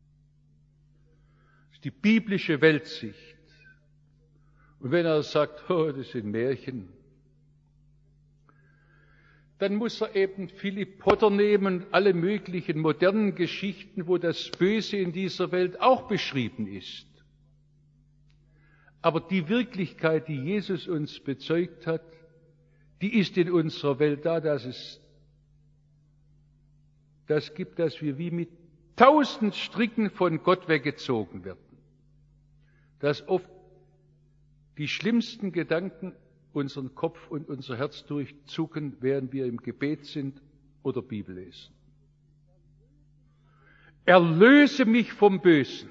Das ist die biblische Weltsicht. Und wenn er sagt, oh, das sind Märchen, dann muss er eben Philipp Potter nehmen, alle möglichen modernen Geschichten, wo das Böse in dieser Welt auch beschrieben ist. Aber die Wirklichkeit, die Jesus uns bezeugt hat, die ist in unserer Welt da, dass es das gibt, dass wir wie mit 1000 Stricken von Gott weggezogen werden. Dass oft die schlimmsten Gedanken unseren Kopf und unser Herz durchzucken, während wir im Gebet sind oder Bibel lesen. Erlöse mich vom Bösen.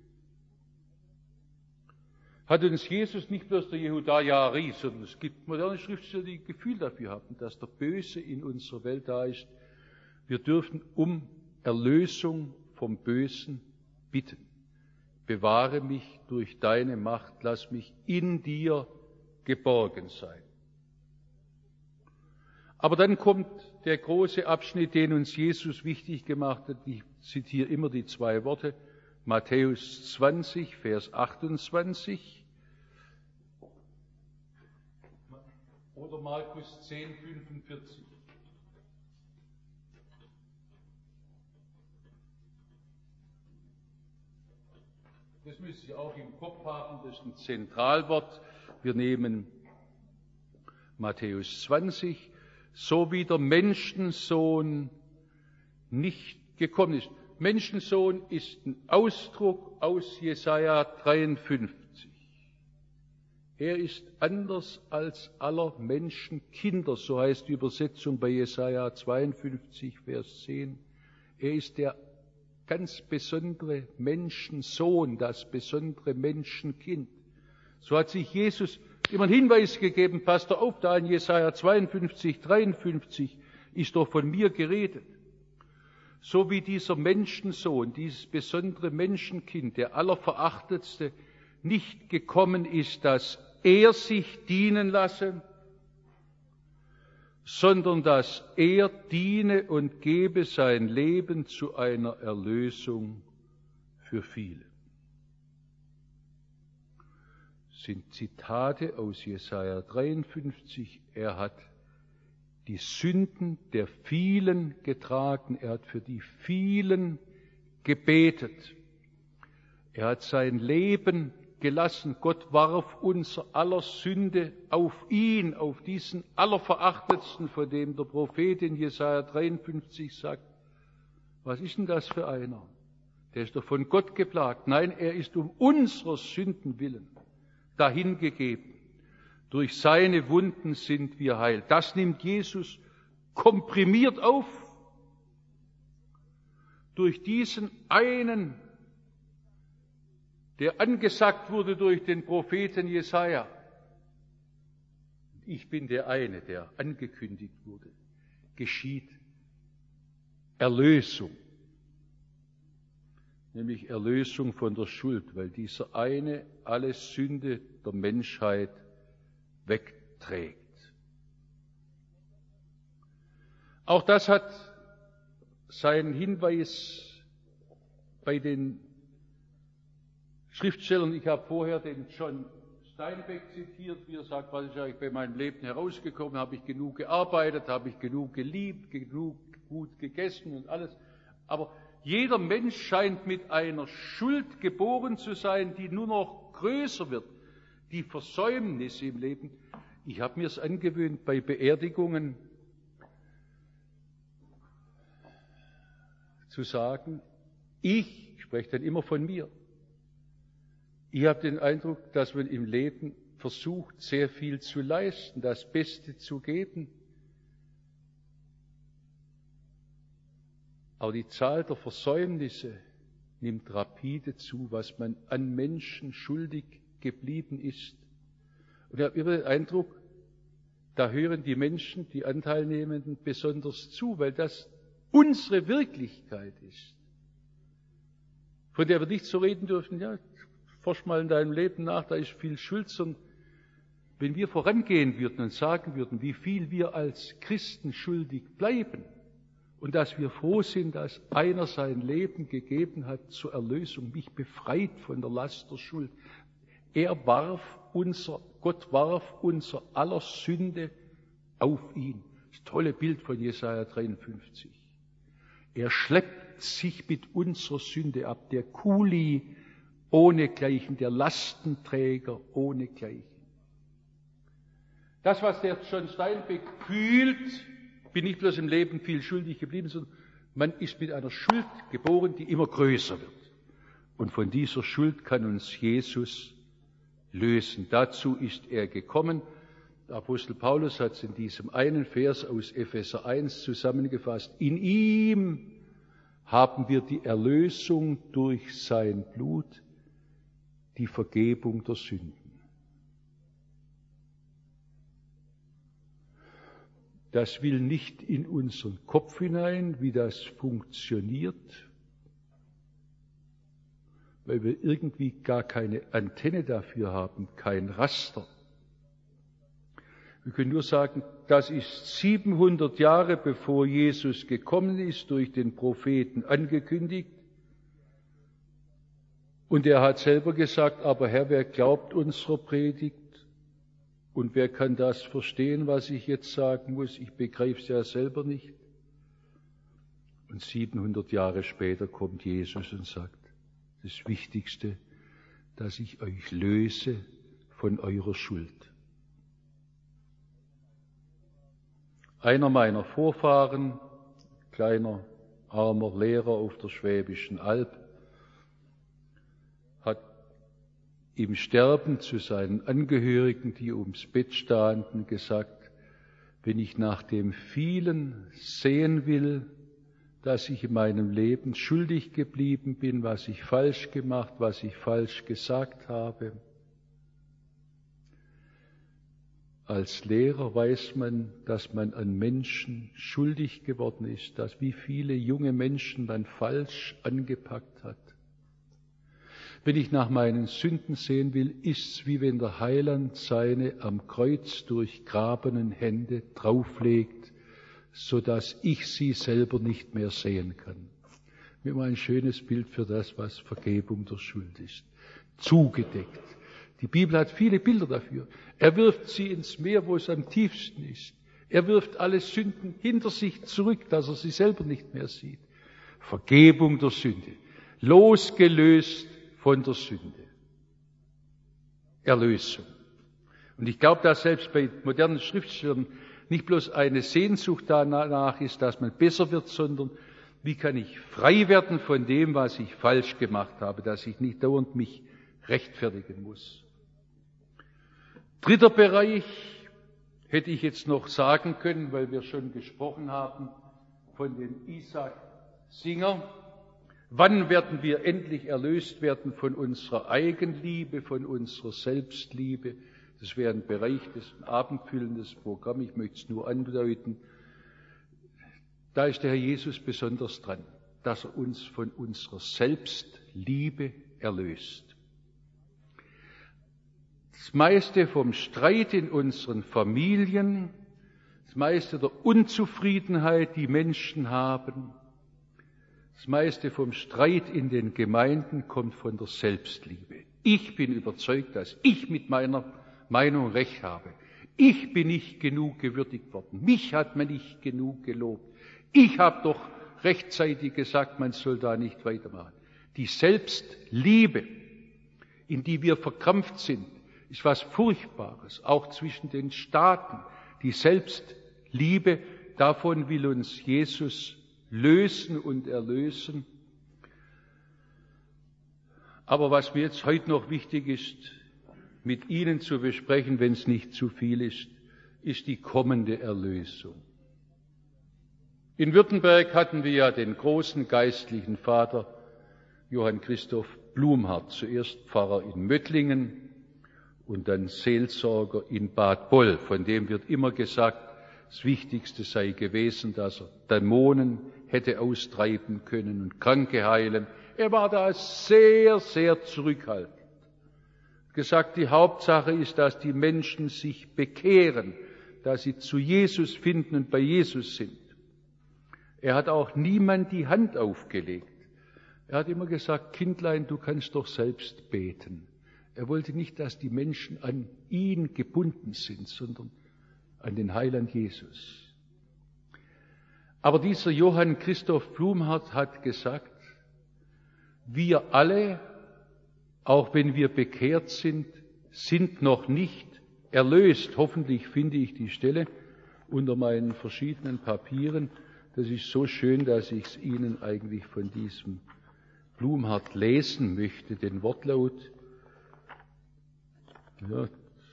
Hat uns Jesus nicht bloß der Yehuda Yairi, sondern es gibt moderne Schriftsteller, die ein Gefühl dafür haben, dass der Böse in unserer Welt da ist. Wir dürfen um Erlösung vom Bösen bitten. Bewahre mich durch deine Macht, lass mich in dir geborgen sein. Aber dann kommt der große Abschnitt, den uns Jesus wichtig gemacht hat. Ich zitiere immer die 2 Worte. Matthäus 20, Vers 28 oder Markus 10, 45. Das müsst ihr auch im Kopf haben, das ist ein Zentralwort. Wir nehmen Matthäus 20, so wie der Menschensohn nicht gekommen ist. Menschensohn ist ein Ausdruck aus Jesaja 53. Er ist anders als aller Menschen Kinder, so heißt die Übersetzung bei Jesaja 52, Vers 10. Er ist der ganz besondere Menschensohn, das besondere Menschenkind. So hat sich Jesus immer einen Hinweis gegeben, passt doch auf, da in Jesaja 52, 53 ist doch von mir geredet. So wie dieser Menschensohn, dieses besondere Menschenkind, der Allerverachtetste, nicht gekommen ist, dass er sich dienen lasse, sondern dass er diene und gebe sein Leben zu einer Erlösung für viele. Das sind Zitate aus Jesaja 53. Er hat die Sünden der vielen getragen, er hat für die vielen gebetet. Er hat sein Leben gelassen. Gott warf unser aller Sünde auf ihn, auf diesen Allerverachtetsten, von dem der Prophet in Jesaja 53 sagt, was ist denn das für einer? Der ist doch von Gott geplagt. Nein, er ist um unserer Sünden willen dahingegeben. Durch seine Wunden sind wir heil. Das nimmt Jesus komprimiert auf. Durch diesen einen, der angesagt wurde durch den Propheten Jesaja. Ich bin der eine, der angekündigt wurde. Geschieht Erlösung. Nämlich Erlösung von der Schuld, weil dieser eine alle Sünde der Menschheit wegträgt. Auch das hat seinen Hinweis bei den Schriftstellern. Ich habe vorher den John Steinbeck zitiert, wie er sagt, was ist eigentlich bei meinem Leben herausgekommen, habe ich genug gearbeitet, habe ich genug geliebt, genug gut gegessen und alles. Aber jeder Mensch scheint mit einer Schuld geboren zu sein, die nur noch größer wird. Die Versäumnisse im Leben. Ich habe mir es angewöhnt, bei Beerdigungen zu sagen, ich spreche dann immer von mir. Ich habe den Eindruck, dass man im Leben versucht, sehr viel zu leisten, das Beste zu geben. Aber die Zahl der Versäumnisse nimmt rapide zu, was man an Menschen schuldig geblieben ist. Und ich habe immer den Eindruck, da hören die Menschen, die Anteilnehmenden, besonders zu, weil das unsere Wirklichkeit ist, von der wir nicht so reden dürfen, ja, forsch mal in deinem Leben nach, da ist viel Schuld, sondern wenn wir vorangehen würden und sagen würden, wie viel wir als Christen schuldig bleiben und dass wir froh sind, dass einer sein Leben gegeben hat zur Erlösung, mich befreit von der Last der Schuld. Gott warf unser aller Sünde auf ihn. Das tolle Bild von Jesaja 53. Er schleppt sich mit unserer Sünde ab, der Kuli ohnegleichen, der Lastenträger ohnegleichen. Das, was der John Steinbeck fühlt, bin nicht bloß im Leben viel schuldig geblieben, sondern man ist mit einer Schuld geboren, die immer größer wird. Und von dieser Schuld kann uns Jesus lösen. Dazu ist er gekommen. Der Apostel Paulus hat es in diesem einen Vers aus Epheser 1 zusammengefasst. In ihm haben wir die Erlösung durch sein Blut, die Vergebung der Sünden. Das will nicht in unseren Kopf hinein, wie das funktioniert. weil wir irgendwie gar keine Antenne dafür haben, kein Raster. Wir können nur sagen, das ist 700 Jahre bevor Jesus gekommen ist, durch den Propheten angekündigt. Und er hat selber gesagt, aber Herr, wer glaubt unserer Predigt? Und wer kann das verstehen, was ich jetzt sagen muss? Ich begreife es ja selber nicht. Und 700 Jahre später kommt Jesus und sagt, das Wichtigste, dass ich euch löse von eurer Schuld. Einer meiner Vorfahren, kleiner, armer Lehrer auf der Schwäbischen Alb, hat im Sterben zu seinen Angehörigen, die ums Bett standen, gesagt, wenn ich nach dem vielen sehen will, dass ich in meinem Leben schuldig geblieben bin, was ich falsch gemacht, was ich falsch gesagt habe. Als Lehrer weiß man, dass man an Menschen schuldig geworden ist, dass wie viele junge Menschen man falsch angepackt hat. Wenn ich nach meinen Sünden sehen will, ist's wie wenn der Heiland seine am Kreuz durchgrabenen Hände drauflegt, so dass ich sie selber nicht mehr sehen kann. Mir mal ein schönes Bild für das, was Vergebung der Schuld ist. Zugedeckt. Die Bibel hat viele Bilder dafür. Er wirft sie ins Meer, wo es am tiefsten ist. Er wirft alle Sünden hinter sich zurück, dass er sie selber nicht mehr sieht. Vergebung der Sünde. Losgelöst von der Sünde. Erlösung. Und ich glaube, dass selbst bei modernen Schriftstellern nicht bloß eine Sehnsucht danach ist, dass man besser wird, sondern wie kann ich frei werden von dem, was ich falsch gemacht habe, dass ich nicht dauernd mich rechtfertigen muss. Dritter Bereich hätte ich jetzt noch sagen können, weil wir schon gesprochen haben von dem Isaac Singer. Wann werden wir endlich erlöst werden von unserer Eigenliebe, von unserer Selbstliebe? Das wäre ein Bereich des abendfüllendes Programm. Ich möchte es nur andeuten. Da ist der Herr Jesus besonders dran, dass er uns von unserer Selbstliebe erlöst. Das meiste vom Streit in unseren Familien, das meiste der Unzufriedenheit, die Menschen haben, das meiste vom Streit in den Gemeinden kommt von der Selbstliebe. Ich bin überzeugt, dass ich mit meiner Meinung Recht habe. Ich bin nicht genug gewürdigt worden. Mich hat man nicht genug gelobt. Ich habe doch rechtzeitig gesagt, man soll da nicht weitermachen. Die Selbstliebe, in die wir verkrampft sind, ist was Furchtbares, auch zwischen den Staaten. Die Selbstliebe, davon will uns Jesus lösen und erlösen. Aber was mir jetzt heute noch wichtig ist, mit Ihnen zu besprechen, wenn es nicht zu viel ist, ist die kommende Erlösung. In Württemberg hatten wir ja den großen geistlichen Vater Johann Christoph Blumhardt, zuerst Pfarrer in Möttlingen und dann Seelsorger in Bad Boll. Von dem wird immer gesagt, das Wichtigste sei gewesen, dass er Dämonen hätte austreiben können und Kranke heilen. Er war da sehr, sehr zurückhaltend. Gesagt, die Hauptsache ist, dass die Menschen sich bekehren, dass sie zu Jesus finden und bei Jesus sind. Er hat auch niemand die Hand aufgelegt. Er hat immer gesagt, Kindlein, du kannst doch selbst beten. Er wollte nicht, dass die Menschen an ihn gebunden sind, sondern an den Heiland Jesus. Aber dieser Johann Christoph Blumhardt hat gesagt, wir alle, auch wenn wir bekehrt sind, sind noch nicht erlöst. Hoffentlich finde ich die Stelle unter meinen verschiedenen Papieren. Das ist so schön, dass ich es Ihnen eigentlich von diesem Blumhardt lesen möchte, den Wortlaut. Ja.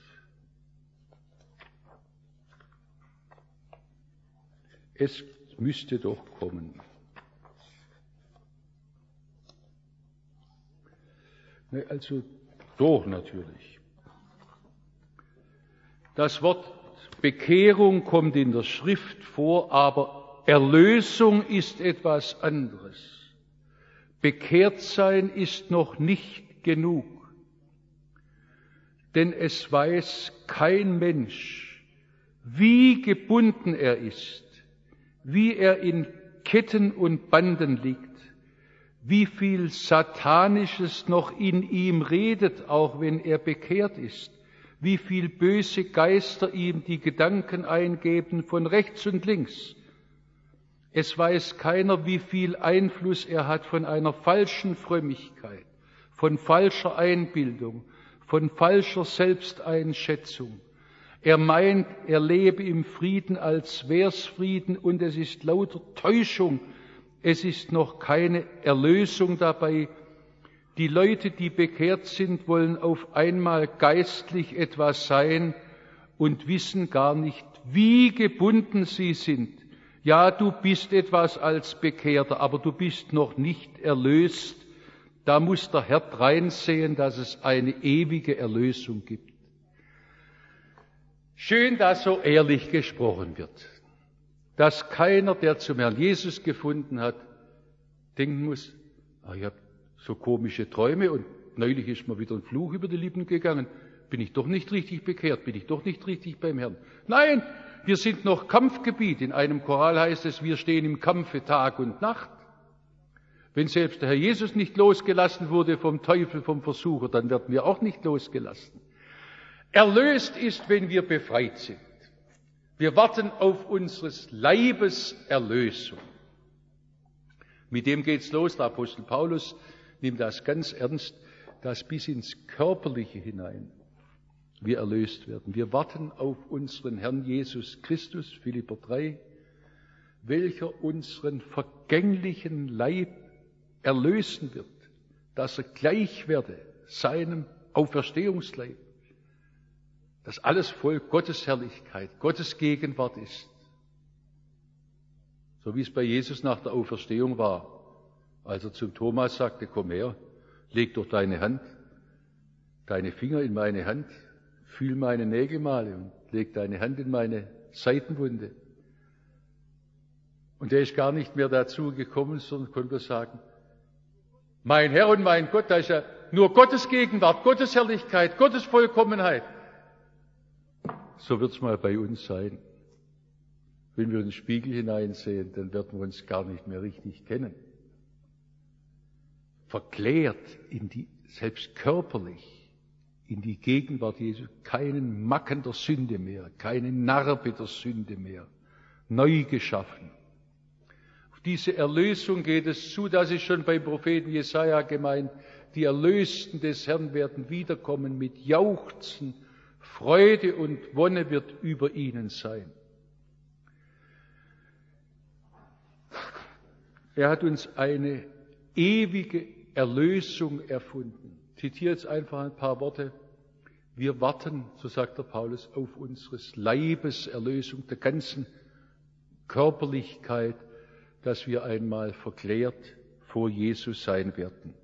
Es müsste doch kommen. Also doch natürlich. Das Wort Bekehrung kommt in der Schrift vor, aber Erlösung ist etwas anderes. Bekehrt sein ist noch nicht genug, denn es weiß kein Mensch, wie gebunden er ist, wie er in Ketten und Banden liegt, wie viel Satanisches noch in ihm redet, auch wenn er bekehrt ist, wie viel böse Geister ihm die Gedanken eingeben von rechts und links. Es weiß keiner, wie viel Einfluss er hat von einer falschen Frömmigkeit, von falscher Einbildung, von falscher Selbsteinschätzung. Er meint, er lebe im Frieden, als wär's Frieden, und es ist lauter Täuschung. Es ist noch keine Erlösung dabei. Die Leute, die bekehrt sind, wollen auf einmal geistlich etwas sein und wissen gar nicht, wie gebunden sie sind. Ja, du bist etwas als Bekehrter, aber du bist noch nicht erlöst. Da muss der Herr reinsehen, dass es eine ewige Erlösung gibt. Schön, dass so ehrlich gesprochen wird, dass keiner, der zum Herrn Jesus gefunden hat, denken muss, ich habe so komische Träume und neulich ist mir wieder ein Fluch über die Lippen gegangen. Bin ich doch nicht richtig bekehrt? Bin ich doch nicht richtig beim Herrn? Nein, wir sind noch Kampfgebiet. In einem Choral heißt es, wir stehen im Kampfe Tag und Nacht. Wenn selbst der Herr Jesus nicht losgelassen wurde vom Teufel, vom Versucher, dann werden wir auch nicht losgelassen. Erlöst ist, wenn wir befreit sind. Wir warten auf unseres Leibes Erlösung. Mit dem geht's los. Der Apostel Paulus nimmt das ganz ernst, dass bis ins Körperliche hinein wir erlöst werden. Wir warten auf unseren Herrn Jesus Christus, Philipper 3, welcher unseren vergänglichen Leib erlösen wird, dass er gleich werde seinem Auferstehungsleib, dass alles voll Gottes Herrlichkeit, Gottes Gegenwart ist. So wie es bei Jesus nach der Auferstehung war, als er zum Thomas sagte, komm her, leg doch deine Hand, deine Finger in meine Hand, fühl meine Nägelmale und leg deine Hand in meine Seitenwunde. Und er ist gar nicht mehr dazu gekommen, sondern konnte sagen, mein Herr und mein Gott, da ist ja nur Gottes Gegenwart, Gottes Herrlichkeit, Gottes Vollkommenheit. So wird's mal bei uns sein. Wenn wir in den Spiegel hineinsehen, dann werden wir uns gar nicht mehr richtig kennen. Verklärt selbst körperlich, in die Gegenwart Jesu, keinen Macken der Sünde mehr, keine Narbe der Sünde mehr, neu geschaffen. Auf diese Erlösung geht es zu, das ist schon beim Propheten Jesaja gemeint, die Erlösten des Herrn werden wiederkommen mit Jauchzen, Freude und Wonne wird über ihnen sein. Er hat uns eine ewige Erlösung erfunden. Ich zitiere jetzt einfach ein paar Worte. Wir warten, so sagt der Paulus, auf unseres Leibes Erlösung, der ganzen Körperlichkeit, dass wir einmal verklärt vor Jesus sein werden.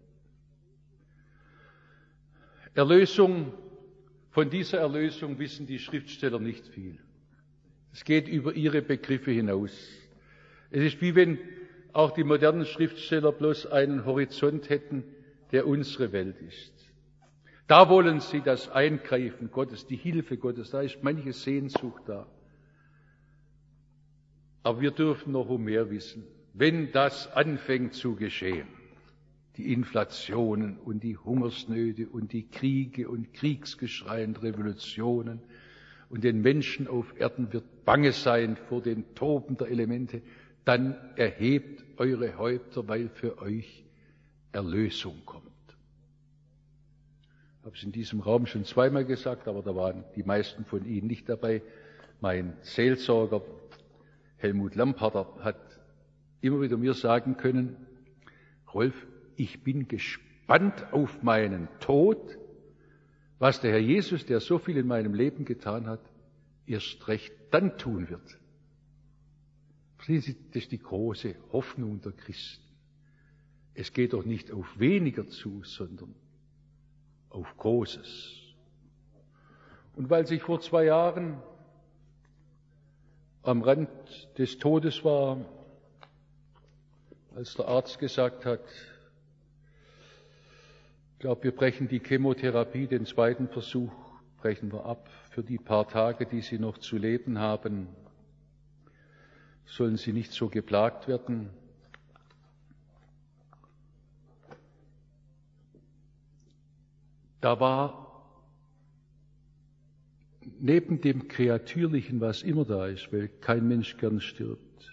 Von dieser Erlösung wissen die Schriftsteller nicht viel. Es geht über ihre Begriffe hinaus. Es ist wie wenn auch die modernen Schriftsteller bloß einen Horizont hätten, der unsere Welt ist. Da wollen sie das Eingreifen Gottes, die Hilfe Gottes, da ist manche Sehnsucht da. Aber wir dürfen noch um mehr wissen. Wenn das anfängt zu geschehen, die Inflationen und die Hungersnöte und die Kriege und Kriegsgeschrei und Revolutionen und den Menschen auf Erden wird bange sein vor den Toben der Elemente, dann erhebt eure Häupter, weil für euch Erlösung kommt. Ich habe es in diesem Raum schon zweimal gesagt, aber da waren die meisten von Ihnen nicht dabei. Mein Seelsorger Helmut Lamparter hat immer wieder mir sagen können, Rolf, ich bin gespannt auf meinen Tod, was der Herr Jesus, der so viel in meinem Leben getan hat, erst recht dann tun wird. Das ist die große Hoffnung der Christen. Es geht doch nicht auf weniger zu, sondern auf Großes. Und weil ich vor 2 Jahren am Rand des Todes war, als der Arzt gesagt hat, Ich glaube, wir brechen die Chemotherapie, den zweiten Versuch, brechen wir ab. Für die paar Tage, die Sie noch zu leben haben, sollen Sie nicht so geplagt werden. Da war neben dem Kreatürlichen, was immer da ist, weil kein Mensch gern stirbt,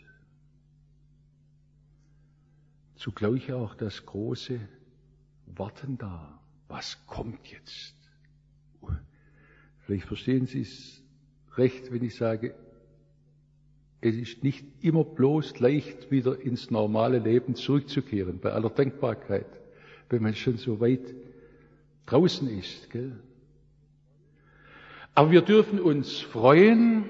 zugleich auch das große Warten da. Was kommt jetzt? Vielleicht verstehen Sie es recht, wenn ich sage, es ist nicht immer bloß leicht, wieder ins normale Leben zurückzukehren, bei aller Dankbarkeit, wenn man schon so weit draußen ist. Gell? Aber wir dürfen uns freuen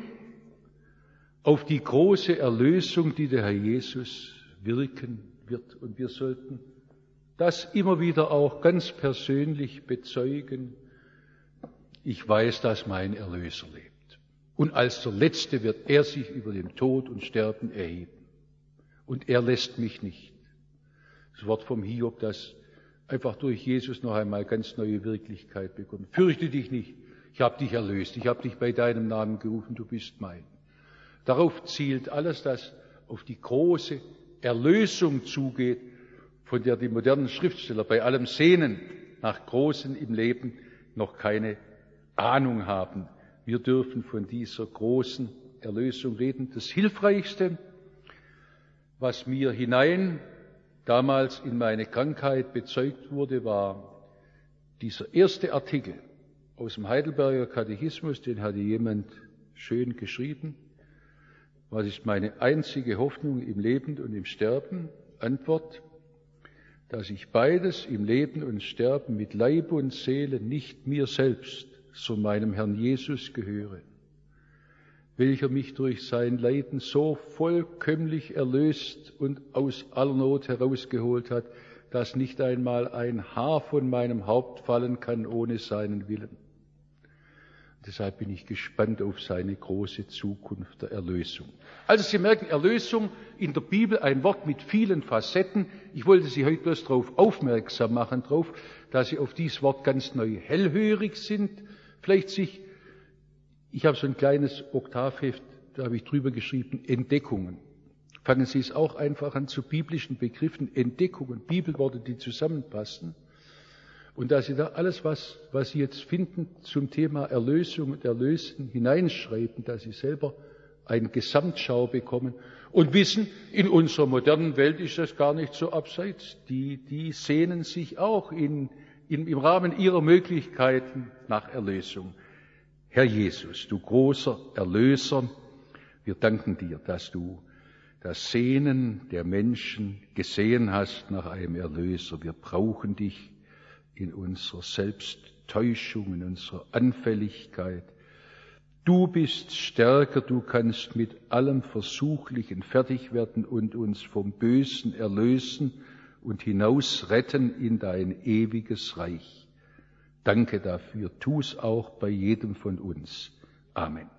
auf die große Erlösung, die der Herr Jesus wirken wird. Und wir sollten das immer wieder auch ganz persönlich bezeugen. Ich weiß, dass mein Erlöser lebt. Und als der Letzte wird er sich über den Tod und Sterben erheben. Und er lässt mich nicht. Das Wort vom Hiob, das einfach durch Jesus noch einmal ganz neue Wirklichkeit bekommt. Fürchte dich nicht, ich habe dich erlöst, ich habe dich bei deinem Namen gerufen, du bist mein. Darauf zielt alles, das auf die große Erlösung zugeht, von der die modernen Schriftsteller bei allem Sehnen nach Großen im Leben noch keine Ahnung haben. Wir dürfen von dieser großen Erlösung reden. Das Hilfreichste, was mir hinein damals in meine Krankheit bezeugt wurde, war dieser erste Artikel aus dem Heidelberger Katechismus, den hatte jemand schön geschrieben. Was ist meine einzige Hoffnung im Leben und im Sterben? Antwort: dass ich beides im Leben und Sterben mit Leib und Seele nicht mir selbst, sondern meinem Herrn Jesus gehöre, welcher mich durch sein Leiden so vollkömmlich erlöst und aus aller Not herausgeholt hat, dass nicht einmal ein Haar von meinem Haupt fallen kann ohne seinen Willen. Deshalb bin ich gespannt auf seine große Zukunft der Erlösung. Also Sie merken, Erlösung in der Bibel, ein Wort mit vielen Facetten. Ich wollte Sie heute bloß darauf aufmerksam machen, dass Sie auf dieses Wort ganz neu hellhörig sind. Vielleicht ich habe so ein kleines Oktavheft, da habe ich drüber geschrieben, Entdeckungen. Fangen Sie es auch einfach an zu biblischen Begriffen, Entdeckungen, Bibelworte, die zusammenpassen. Und dass Sie da alles, was Sie jetzt finden zum Thema Erlösung und Erlösen hineinschreiben, dass Sie selber eine Gesamtschau bekommen und wissen, in unserer modernen Welt ist das gar nicht so abseits. Die sehnen sich auch im Rahmen ihrer Möglichkeiten nach Erlösung. Herr Jesus, du großer Erlöser, wir danken dir, dass du das Sehnen der Menschen gesehen hast nach einem Erlöser. Wir brauchen dich in unserer Selbsttäuschung, in unserer Anfälligkeit. Du bist stärker, du kannst mit allem Versuchlichen fertig werden und uns vom Bösen erlösen und hinaus retten in dein ewiges Reich. Danke dafür, tu's auch bei jedem von uns. Amen.